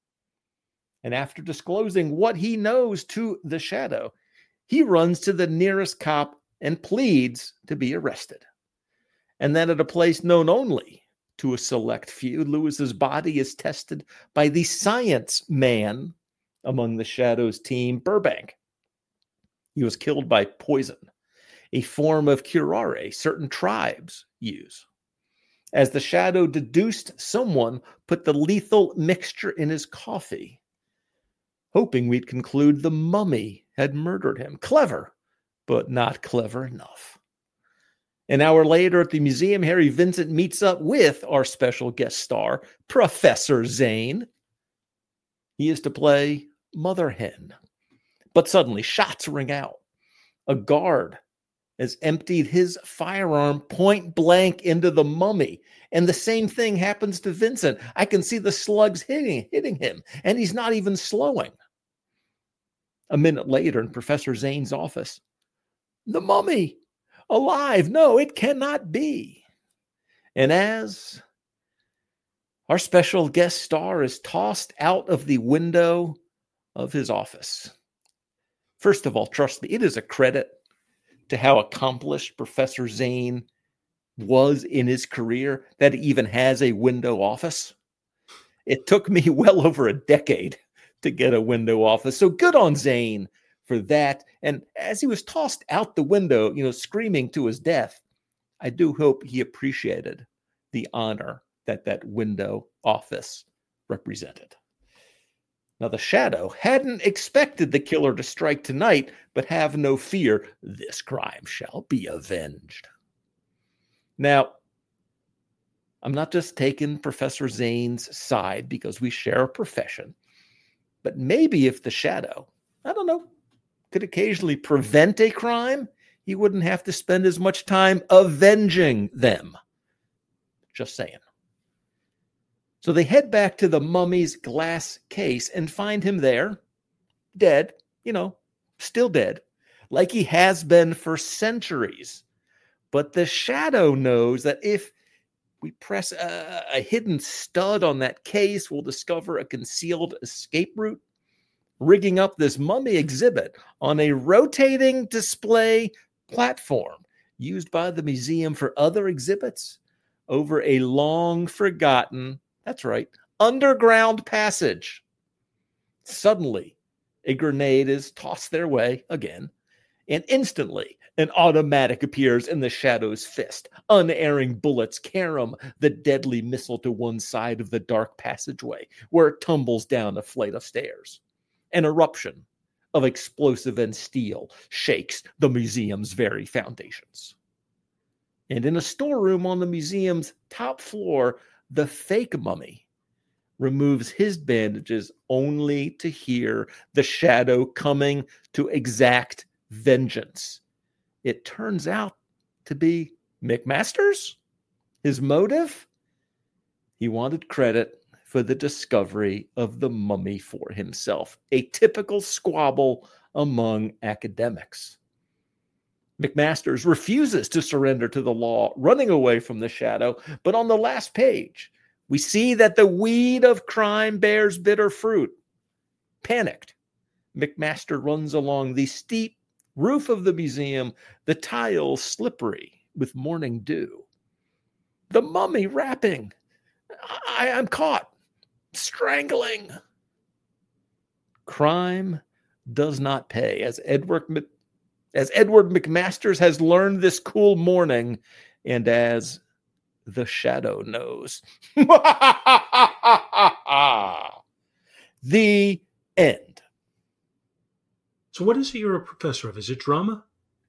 And after disclosing what he knows to the Shadow, he runs to the nearest cop and pleads to be arrested. And then at a place known only to a select few, Lewis's body is tested by the science man among the Shadow's team, Burbank. He was killed by poison, a form of curare certain tribes use. As the Shadow deduced, someone put the lethal mixture in his coffee, hoping we'd conclude the mummy had murdered him. Clever, but not clever enough. An hour later at the museum, Harry Vincent meets up with our special guest star, Professor Zane. He is to play Mother Hen. But suddenly shots ring out. A guard has emptied his firearm point blank into the mummy. And the same thing happens to Vincent. I can see the slugs hitting, hitting him, and he's not even slowing. A minute later in Professor Zane's office, the mummy, alive. No, it cannot be. And as our special guest star is tossed out of the window of his office. First of all, trust me, it is a credit to how accomplished Professor Zane was in his career that he even has a window office. It took me well over a decade to get a window office. So good on Zane for that. And as he was tossed out the window, you know, screaming to his death, I do hope he appreciated the honor that that window office represented. Now, the Shadow hadn't expected the killer to strike tonight, but have no fear, this crime shall be avenged. Now, I'm not just taking Professor Zane's side because we share a profession, but maybe if the Shadow, I don't know, could occasionally prevent a crime, he wouldn't have to spend as much time avenging them. Just saying. So they head back to the mummy's glass case and find him there, dead, you know, still dead, like he has been for centuries. But the Shadow knows that if we press a, a hidden stud on that case, we'll discover a concealed escape route, rigging up this mummy exhibit on a rotating display platform used by the museum for other exhibits over a long forgotten, that's right, underground passage. Suddenly, a grenade is tossed their way again, and instantly an automatic appears in the Shadow's fist. Unerring bullets carom the deadly missile to one side of the dark passageway, where it tumbles down a flight of stairs. An eruption of explosive and steel shakes the museum's very foundations. And in a storeroom on the museum's top floor, the fake mummy removes his bandages only to hear the Shadow coming to exact vengeance. It turns out to be McMasters. His motive? He wanted credit for the discovery of the mummy for himself. A typical squabble among academics. McMasters refuses to surrender to the law, running away from the Shadow. But on the last page, we see that the weed of crime bears bitter fruit. Panicked, McMaster runs along the steep roof of the museum, the tiles slippery with morning dew. The mummy rapping. I am caught. Strangling. Crime does not pay, as Edward As Edward McMasters has learned this cool morning, and as the Shadow knows. The end. So what is it you're a professor of? Is it drama?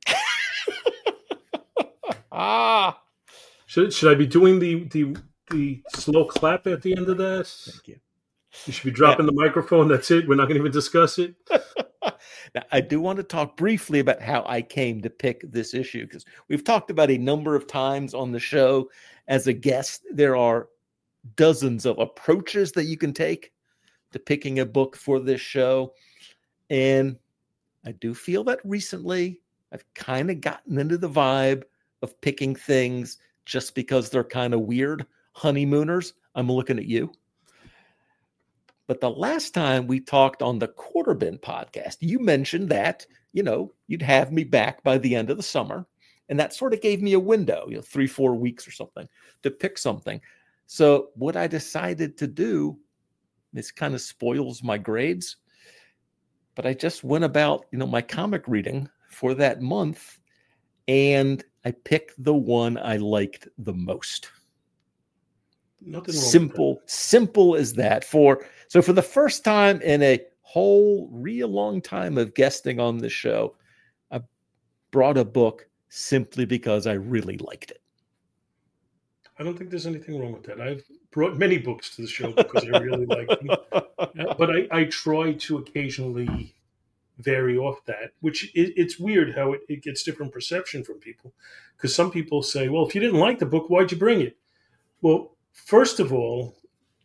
ah. Should, should I be doing the, the, the slow clap at the end of that? Thank you. You should be dropping yeah. the microphone. That's it. We're not going to even discuss it. Now, I do want to talk briefly about how I came to pick this issue, because we've talked about a number of times on the show as a guest. There are dozens of approaches that you can take to picking a book for this show. And I do feel that recently I've kind of gotten into the vibe of picking things just because they're kind of weird. Honeymooners, I'm looking at you. But the last time we talked on the Quarter Bin podcast, you mentioned that, you know, you'd have me back by the end of the summer. And that sort of gave me a window, you know, three, four weeks or something to pick something. So what I decided to do, this kind of spoils my grades, but I just went about, you know, my comic reading for that month, and I picked the one I liked the most. Nothing wrong simple, with that. simple as that. For so for the first time in a whole real long time of guesting on the show, I brought a book simply because I really liked it. I don't think there's anything wrong with that. I've brought many books to the show because I really like them. But I, I try to occasionally vary off that, which it, it's weird how it, it gets different perception from people. Because some people say, well, if you didn't like the book, why'd you bring it? Well, first of all,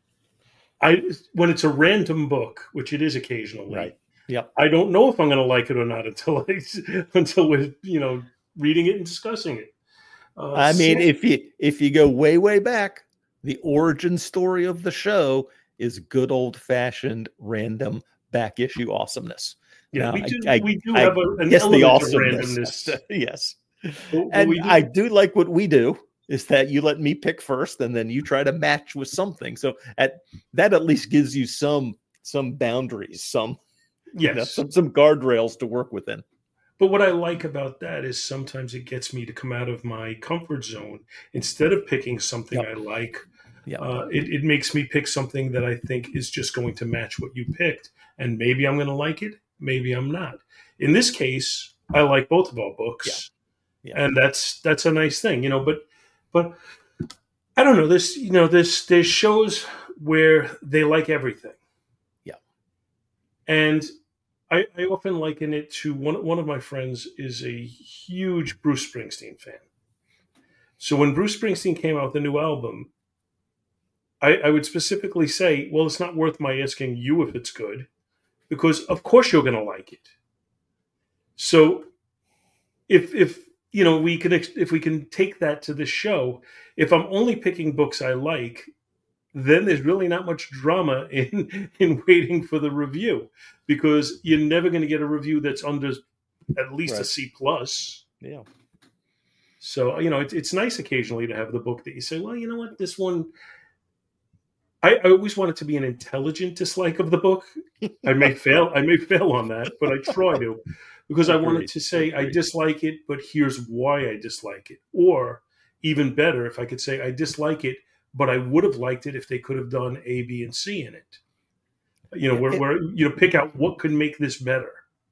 I when it's a random book, which it is occasionally, right? Yep. I don't know if I'm going to like it or not until I, until we're you know reading it and discussing it. Uh, I mean, so, if you if you go way way back, the origin story of the show is good old fashioned random back issue awesomeness. Yeah, now, we do. I, we do I, have a, an yes, the awesomeness. randomness. Yes, but, and but do. I do like what we do. Is that you let me pick first, and then you try to match with something. So at that at least gives you some some boundaries, some yes, you know, some some guardrails to work within. But what I like about that is sometimes it gets me to come out of my comfort zone. Instead of picking something yep. I like, yep. uh, it, it makes me pick something that I think is just going to match what you picked. And maybe I'm going to like it, maybe I'm not. In this case, I like both of our books, yeah. Yeah. and that's that's a nice thing, you know. But but I don't know. There's you know there's there's shows where they like everything, yeah, and. I, I often liken it to one, one of my friends is a huge Bruce Springsteen fan. So when Bruce Springsteen came out with a new album, I, I would specifically say, well, it's not worth my asking you if it's good, because of course you're going to like it. So if, if, you know, we can, if we can take that to this show, if I'm only picking books I like, then there's really not much drama in, in waiting for the review, because you're never going to get a review that's under at least right. a C plus. Yeah. So, you know, it's it's nice occasionally to have the book that you say, well, you know what, this one, I, I always want it to be an intelligent dislike of the book. I may fail. I may fail on that, but I try to, because Agreed. I wanted to say Agreed. I dislike it, but here's why I dislike it. Or even better, if I could say I dislike it, but I would have liked it if they could have done A, B, and C in it. You know, where, where you know, pick out what could make this better.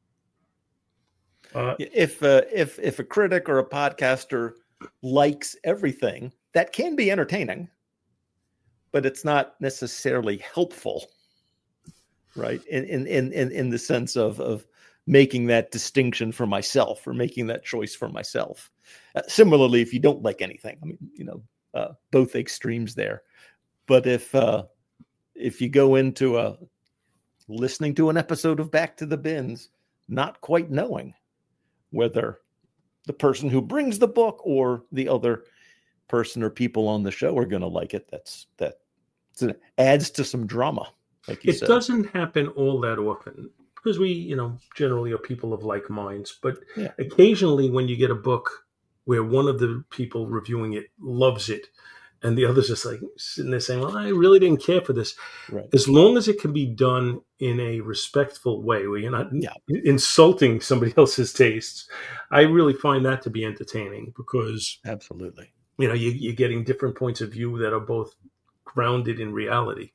Uh, if uh, if if a critic or a podcaster likes everything, that can be entertaining, but it's not necessarily helpful, right? In in in in, in the sense of of making that distinction for myself or making that choice for myself. Uh, similarly, if you don't like anything, I mean, you know. Uh, both extremes there. But if uh, if you go into a listening to an episode of Back to the Bins, not quite knowing whether the person who brings the book or the other person or people on the show are going to like it, that's that it adds to some drama. Like you it said. Doesn't happen all that often because we, you know, generally are people of like minds. But yeah. occasionally, when you get a book where one of the people reviewing it loves it, and the other's just like sitting there saying, well, I really didn't care for this. Right. As long as it can be done in a respectful way, where you're not yeah. insulting somebody else's tastes, I really find that to be entertaining because, absolutely, you know, you, you're getting different points of view that are both grounded in reality.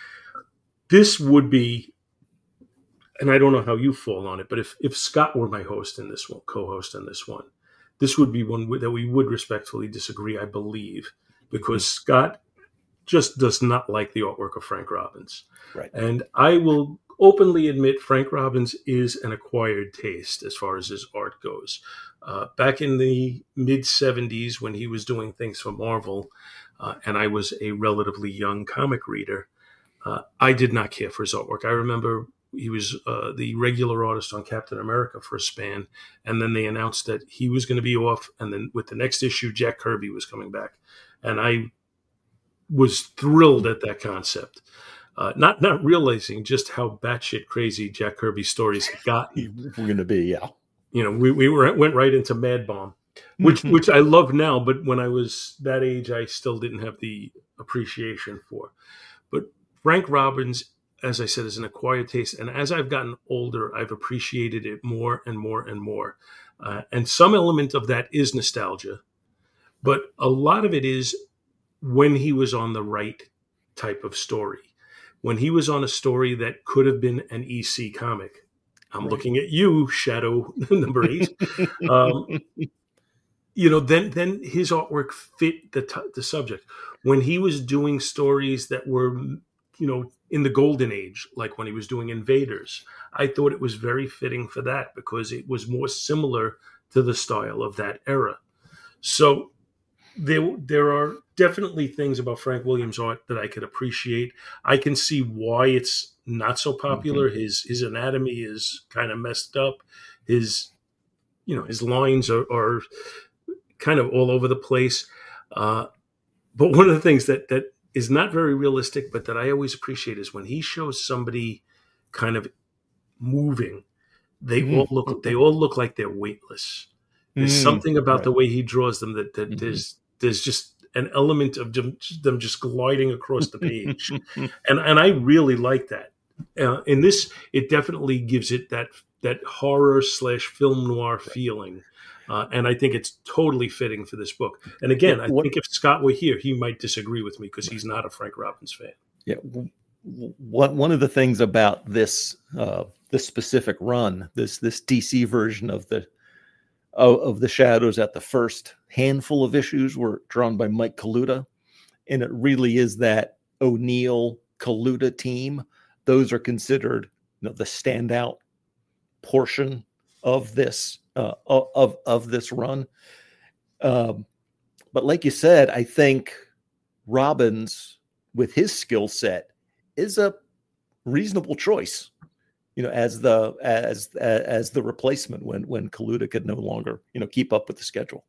This would be, and I don't know how you fall on it, but if, if Scott were my host in this one, co-host in this one, this would be one that we would respectfully disagree, I believe, because mm-hmm. Scott just does not like the artwork of Frank Robbins. Right. And I will openly admit Frank Robbins is an acquired taste as far as his art goes. Uh, back in the mid-seventies when he was doing things for Marvel, uh, and I was a relatively young comic reader, uh, I did not care for his artwork. I remember he was uh, the regular artist on Captain America for a span, and then they announced that he was going to be off, and then with the next issue, Jack Kirby was coming back. And I was thrilled at that concept, uh, not not realizing just how batshit crazy Jack Kirby's stories had gotten. We're going to be, yeah. You know, we, we were went right into Mad Bomb, which which I love now, but when I was that age, I still didn't have the appreciation for. But Frank Robbins, as I said, is an acquired taste. And as I've gotten older, I've appreciated it more and more and more. Uh, and some element of that is nostalgia. But a lot of it is when he was on the right type of story. When he was on a story that could have been an E C comic. I'm right. looking at you, Shadow number eight. um, you know, then then his artwork fit the t- the subject. When he was doing stories that were, you know, in the golden age, like when he was doing Invaders. I thought it was very fitting for that because it was more similar to the style of that era. So there, there are definitely things about Frank Williams' art that I could appreciate. I can see why it's not so popular. Mm-hmm. His his anatomy is kind of messed up. His, you know, his lines are, are kind of all over the place. Uh, but one of the things that that is not very realistic, but that I always appreciate is when he shows somebody kind of moving, they mm-hmm. all look they all look like they're weightless. There's mm-hmm. something about right. the way he draws them that, that mm-hmm. there's there's just an element of them just gliding across the page, and and I really like that. Uh, in this, it definitely gives it that that horror slash film noir feeling. Uh, and I think it's totally fitting for this book. And again, yeah, what, I think if Scott were here, he might disagree with me because he's not a Frank Robbins fan. Yeah, what one of the things about this uh, this specific run, this this D C version of the of, of the Shadows, at the first handful of issues were drawn by Mike Kaluta, and it really is that O'Neill Kaluta team. Those are considered, you know, the standout portion of this. Uh, of of this run, um, but like you said, I think Robbins, with his skill set, is a reasonable choice. You know, as the as as the replacement when when Kaluta could no longer, you know, keep up with the schedule.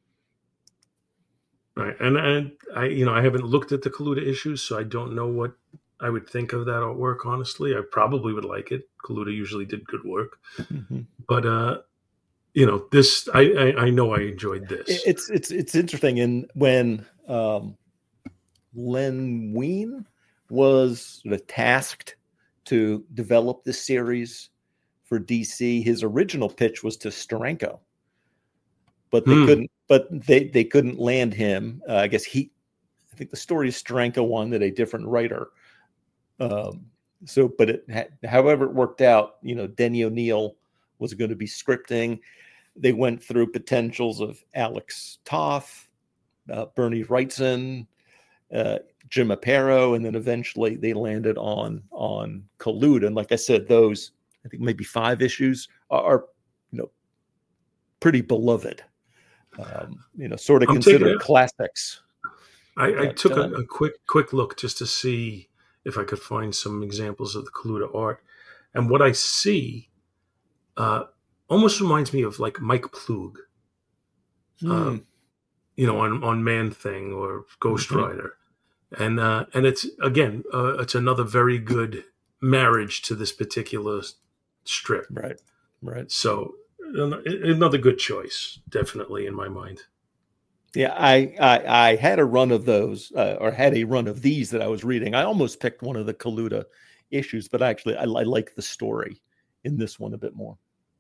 Right, and and I you know I haven't looked at the Kaluta issues, so I don't know what I would think of that artwork. Honestly, I probably would like it. Kaluta usually did good work, mm-hmm. but. uh You know, this, I, I, I know I enjoyed this. It's, it's, it's interesting. And when um, Len Wein was sort of tasked to develop this series for D C, his original pitch was to Steranko, but they hmm. couldn't, but they, they couldn't land him. Uh, I guess he, I think the story is Steranko wanted a different writer. Um, so, but it, however it worked out, you know, Denny O'Neil was going to be scripting. They went through potentials of Alex Toth, uh, Bernie Wrightson, uh, Jim Aparo, and then eventually they landed on on Kaluta. And like I said, those I think maybe five issues are, are you know pretty beloved. Um, you know, sort of I'm considered classics. I, but, I took uh, a, a quick quick look just to see if I could find some examples of the Kaluta art, and what I see. Uh, almost reminds me of like Mike Plug, mm. uh, you know, on, on Man-Thing or Ghost mm-hmm. Rider. And uh, and it's, again, uh, it's another very good marriage to this particular strip. Right, right. So another good choice, definitely, in my mind. Yeah, I I, I had a run of those, uh, or had a run of these that I was reading. I almost picked one of the Kaluta issues, but actually I, I like the story in this one a bit more.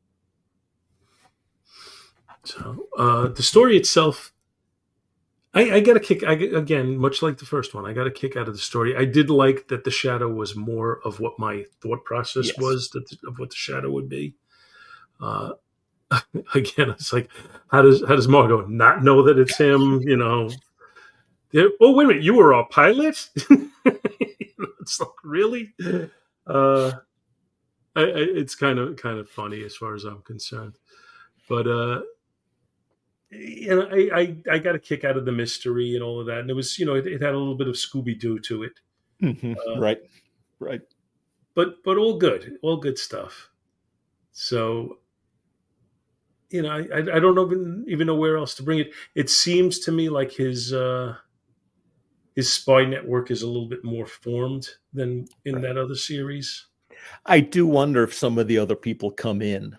So uh, the story itself, I, I got a kick. I, again, much like the first one, I got a kick out of the story. I did like that the Shadow was more of what my thought process yes. was that the, of what the Shadow would be. Uh, again, it's like, how does how does Margot not know that it's him? You know, oh wait a minute, you were a pilot. It's like, really. Uh, I, I, it's kind of kind of funny as far as I'm concerned, but uh, you know, I, I I got a kick out of the mystery and all of that, and it was, you know, it, it had a little bit of Scooby-Doo to it, mm-hmm. uh, right, right, but but all good, all good stuff. So, you know, I I don't even even know where else to bring it. It seems to me like his uh, his spy network is a little bit more formed than in right. that other series. I do wonder if some of the other people come in,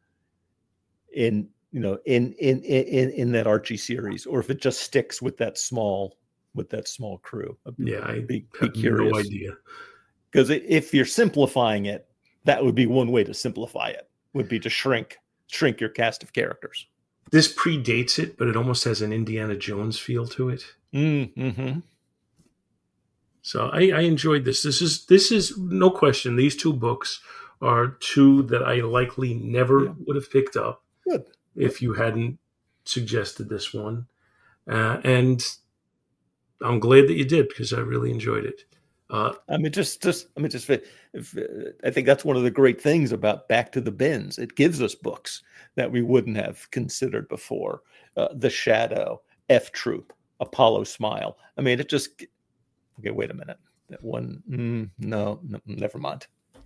in you know, in in in in that Archie series, or if it just sticks with that small with that small crew. I'd be, yeah, I be, be curious. No idea. Because if you're simplifying it, that would be one way to simplify it. Would be to shrink shrink your cast of characters. This predates it, but it almost has an Indiana Jones feel to it. Mm-hmm. So I, I enjoyed this. This is this is no question. These two books are two that I likely never yeah. would have picked up Good. if you hadn't suggested this one. Uh, and I'm glad that you did, because I really enjoyed it. Uh, I mean, just, just, I mean, just, if, uh, I think that's one of the great things about Back to the Bins. It gives us books that we wouldn't have considered before. Uh, The Shadow, F Troop, Apollo Smile. I mean, it just, okay, wait a minute. That one, mm, no, no, never mind.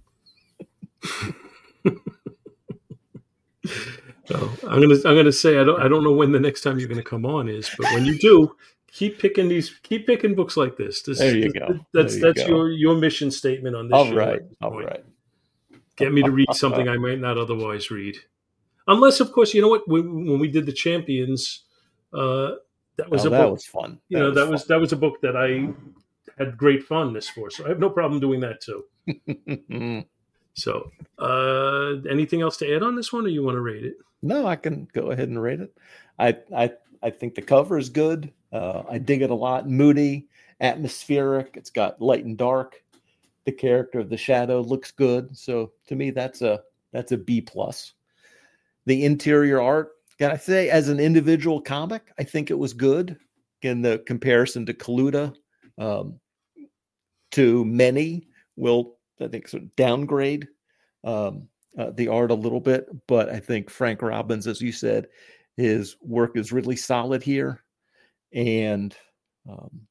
So I'm gonna, I'm gonna say, I don't, I don't know when the next time you're gonna come on is, but when you do, keep picking these, keep picking books like this. this there you this, go. That's there you that's go. your your mission statement on this All show. Right. All right. Get me to read something I might not otherwise read, unless, of course, you know what? When, when we did the Champions, uh, that was oh, a that book. was fun. You that know, was that fun. was that was a book that I had great fondness for. So I have no problem doing that too. So, uh, anything else to add on this one, or you want to rate it? No, I can go ahead and rate it. I I I think the cover is good. Uh, I dig it a lot. Moody, atmospheric. It's got light and dark. The character of the Shadow looks good. So to me, that's a that's a B plus. The interior art, can I say, as an individual comic, I think it was good. In the comparison to Kaluta, um, to many will, I think, sort of downgrade um, uh, the art a little bit. But I think Frank Robbins, as you said, his work is really solid here, and um,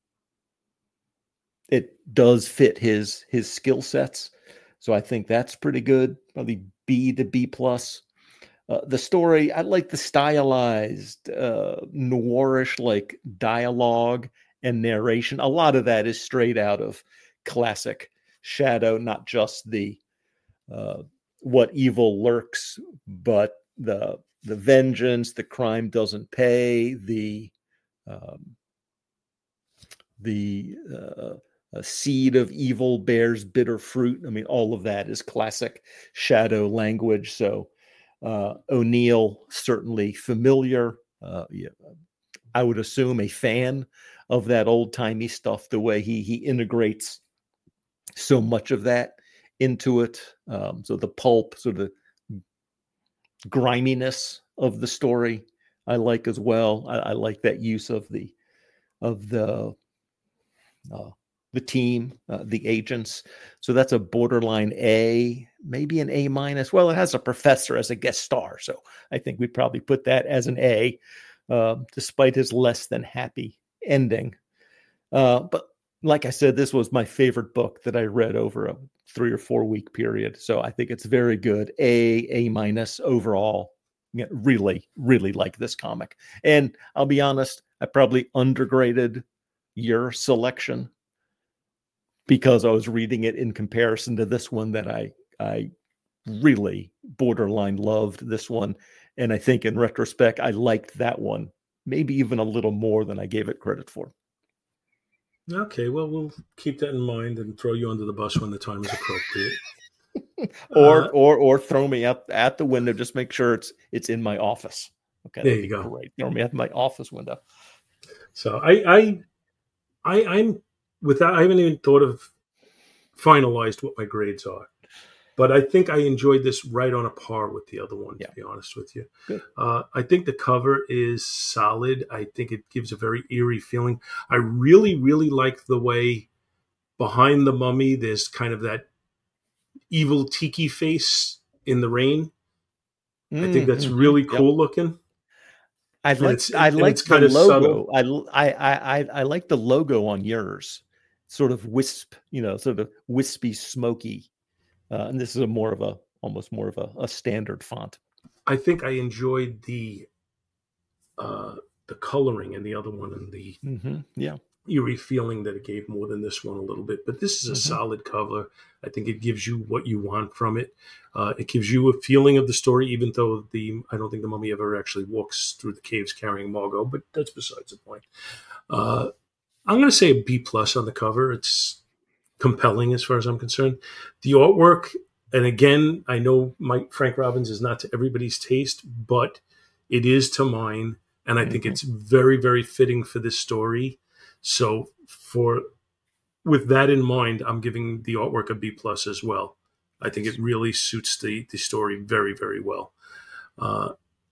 it does fit his his skill sets. So I think that's pretty good. Probably B to B plus. Uh, the story, I like the stylized, uh, noirish like dialogue and narration. A lot of that is straight out of classic Shadow, not just the uh, what evil lurks, but the the vengeance, the crime doesn't pay, the um, the uh, a seed of evil bears bitter fruit. I mean, all of that is classic Shadow language. So uh, O'Neill, certainly familiar. Uh, yeah, I would assume a fan of that old timey stuff. The way he he integrates so much of that into it. Um, so the pulp, sort of griminess of the story, I like as well. I, I like that use of the of the uh, the team, uh, the agents. So that's a borderline A, maybe an A minus. Well, it has a professor as a guest star, so I think we'd probably put that as an A, uh, despite his less than happy ending. Uh, but like I said, this was my favorite book that I read over a three or four week period. So I think it's very good. A, A minus overall. Yeah, really, really like this comic. And I'll be honest, I probably undergraded your selection because I was reading it in comparison to this one that I I really borderline loved this one. And I think in retrospect, I liked that one maybe even a little more than I gave it credit for. Okay, well, we'll keep that in mind and throw you under the bus when the time is appropriate. or uh, or or throw me up at the window. Just make sure it's it's in my office. Okay, there you go. Great. Throw me at my office window. So I I I I'm without I haven't even thought of finalized what my grades are, but I think I enjoyed this right on a par with the other one. Yeah. To be honest with you, uh, I think the cover is solid. I think it gives a very eerie feeling. I really really like the way behind the mummy there's kind of that evil tiki face in the rain. Mm-hmm. I think that's really cool yep. looking. I like I like the kind logo. I, I I I like the logo on yours. Sort of wisp, you know, sort of wispy, smoky. Uh, and this is a more of a almost more of a, a standard font. I think I enjoyed the uh, the coloring in the other one and the mm-hmm. yeah. eerie feeling that it gave more than this one a little bit. But this is a mm-hmm. solid cover. I think it gives you what you want from it. Uh, it gives you a feeling of the story, even though the I don't think the mummy ever actually walks through the caves carrying Margot, but that's besides the point. Uh, I'm going to say a B plus on the cover. It's compelling as far as I'm concerned. The artwork, and again, I know Mike Frank Robbins is not to everybody's taste, but it is to mine, and I mm-hmm. think it's very, very fitting for this story. So for with that in mind, I'm giving the artwork a B plus as well. I think it really suits the, the story very, very well. Uh,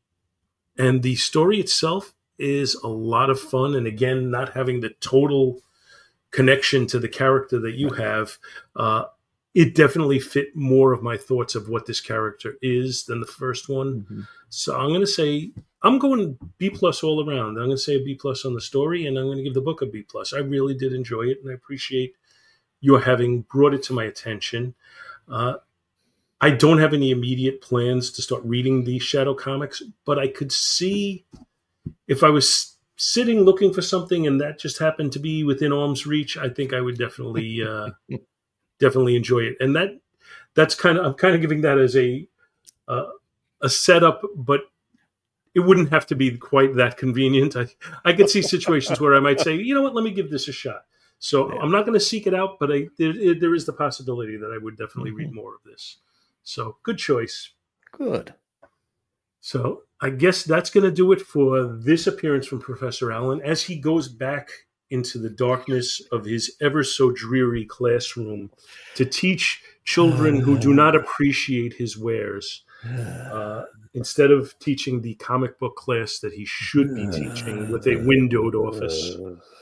and the story itself is a lot of fun. And again, not having the total connection to the character that you have, uh, it definitely fit more of my thoughts of what this character is than the first one. Mm-hmm. So I'm going to say, I'm going B plus all around. I'm going to say a B plus on the story, and I'm going to give the book a B plus. I really did enjoy it, and I appreciate your having brought it to my attention. Uh, I don't have any immediate plans to start reading these Shadow comics, but I could see if I was sitting looking for something and that just happened to be within arm's reach, I think I would definitely uh, definitely enjoy it. And that that's kind of I'm kind of giving that as a uh, a setup, but it wouldn't have to be quite that convenient. I I could see situations where I might say, you know what, let me give this a shot. So yeah. I'm not going to seek it out, but I, there, there is the possibility that I would definitely mm-hmm. read more of this. So good choice. Good. So I guess that's going to do it for this appearance from Professor Allen as he goes back into the darkness of his ever so dreary classroom to teach children who do not appreciate his wares. Uh, instead of teaching the comic book class that he should be teaching with a windowed office.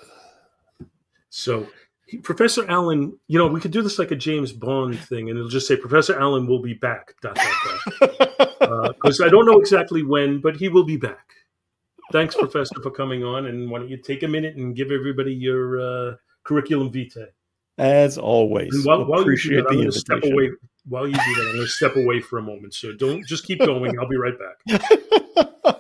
So he, Professor Allen, you know, we could do this like a James Bond thing, and it'll just say, Professor Allen will be back, dot, dot, dot. Because uh, I don't know exactly when, but he will be back. Thanks, Professor, for coming on, and why don't you take a minute and give everybody your uh, curriculum vitae. As always, and while, while appreciate you do that, the I'm invitation. Step away, while you do that, I'm going to step away for a moment. So don't just keep going. I'll be right back.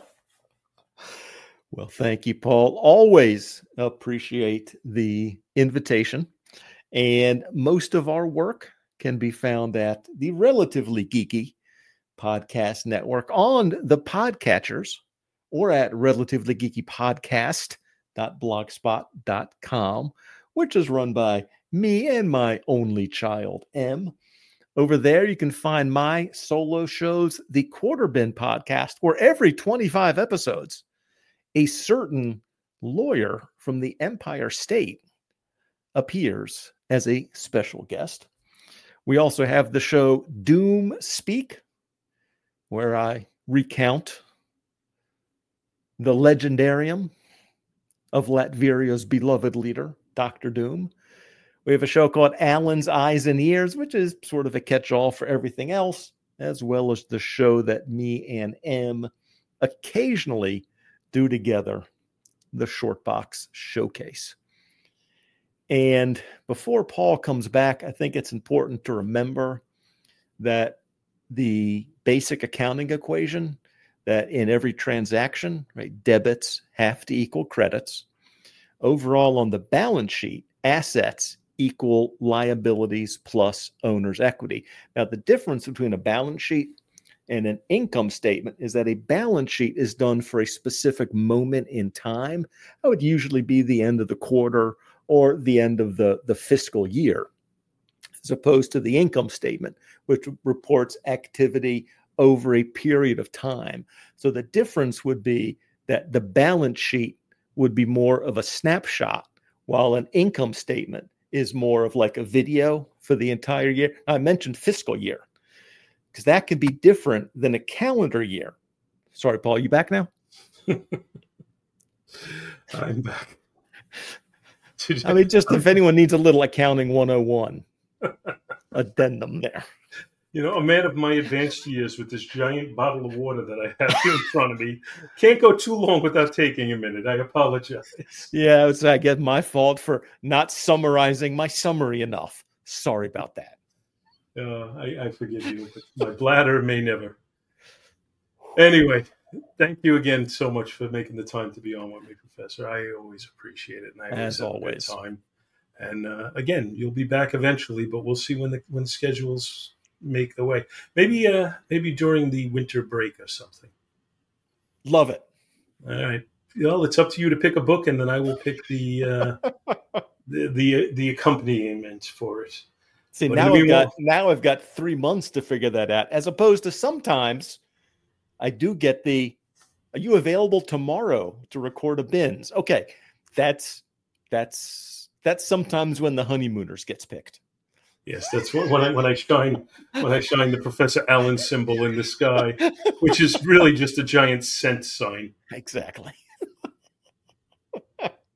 Well, thank you, Paul. Always appreciate the invitation. And most of our work can be found at the Relatively Geeky Podcast Network on the podcatchers or at relatively geeky podcast dot blogspot dot com, which is run by me and my only child, Em. Over there, you can find my solo shows, the Quarter Bin Podcast, where every twenty-five episodes, a certain lawyer from the Empire State appears as a special guest. We also have the show Doom Speak, where I recount the legendarium of Latveria's beloved leader, Doctor Doom. We have a show called Alan's Eyes and Ears, which is sort of a catch-all for everything else, as well as the show that me and Em occasionally do together, the Short Box Showcase. And before Paul comes back, I think it's important to remember that the basic accounting equation, that in every transaction, right, debits have to equal credits. Overall, on the balance sheet, assets equal liabilities plus owner's equity. Now, the difference between a balance sheet and an income statement is that a balance sheet is done for a specific moment in time. That would usually be the end of the quarter or the end of the, the fiscal year, as opposed to the income statement, which reports activity over a period of time. So the difference would be that the balance sheet would be more of a snapshot, while an income statement is more of like a video for the entire year. I mentioned fiscal year, because that can be different than a calendar year. Sorry, Paul, you back now? I'm back. I mean, just if anyone needs a little accounting one oh one addendum there. You know, a man of my advanced years with this giant bottle of water that I have here in front of me can't go too long without taking a minute. I apologize. Yeah, it's, I guess, my fault for not summarizing my summary enough. Sorry about that. Uh, I, I forgive you. My bladder may never. Anyway, thank you again so much for making the time to be on with me, Professor. I always appreciate it. And I As always. Time. And uh, again, you'll be back eventually, but we'll see when the when the schedules make the way. Maybe uh, maybe during the winter break or something. Love it. All right. Well, it's up to you to pick a book, and then I will pick the uh, the, the the accompaniment for it. See, now I've got now I've got three months to figure that out, as opposed to sometimes I do get the, are you available tomorrow to record a bins? Okay, that's that's that's sometimes when the honeymooners gets picked. Yes, that's what, when I when I shine when I shine the Professor Allen symbol in the sky, which is really just a giant cent sign. Exactly.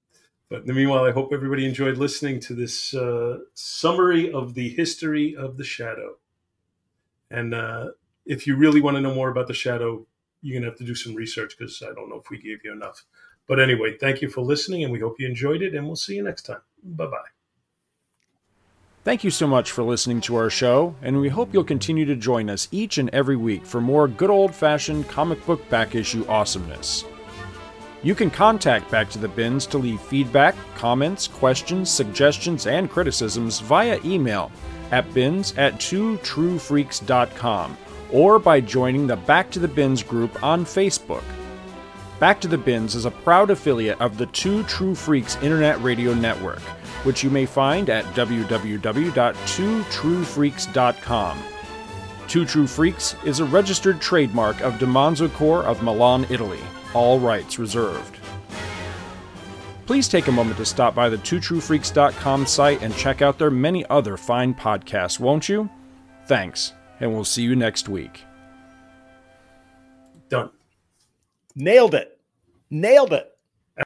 But in the meanwhile, I hope everybody enjoyed listening to this uh, summary of the history of the Shadow. And uh, if you really want to know more about the Shadow, you're going to have to do some research because I don't know if we gave you enough. But anyway, thank you for listening, and we hope you enjoyed it, and we'll see you next time. Bye-bye. Thank you so much for listening to our show, and we hope you'll continue to join us each and every week for more good old-fashioned comic book back issue awesomeness. You can contact Back to the Bins to leave feedback, comments, questions, suggestions, and criticisms via email at bins at two true freaks dot com or by joining the Back to the Bins group on Facebook. Back to the Bins is a proud affiliate of the Two True Freaks Internet Radio Network, which you may find at w w w dot two true freaks dot com. Two True Freaks is a registered trademark of DiManzo Corp of Milan, Italy. All rights reserved. Please take a moment to stop by the two true freaks dot com site and check out their many other fine podcasts, won't you? Thanks, and we'll see you next week. Done. Nailed it. Nailed it.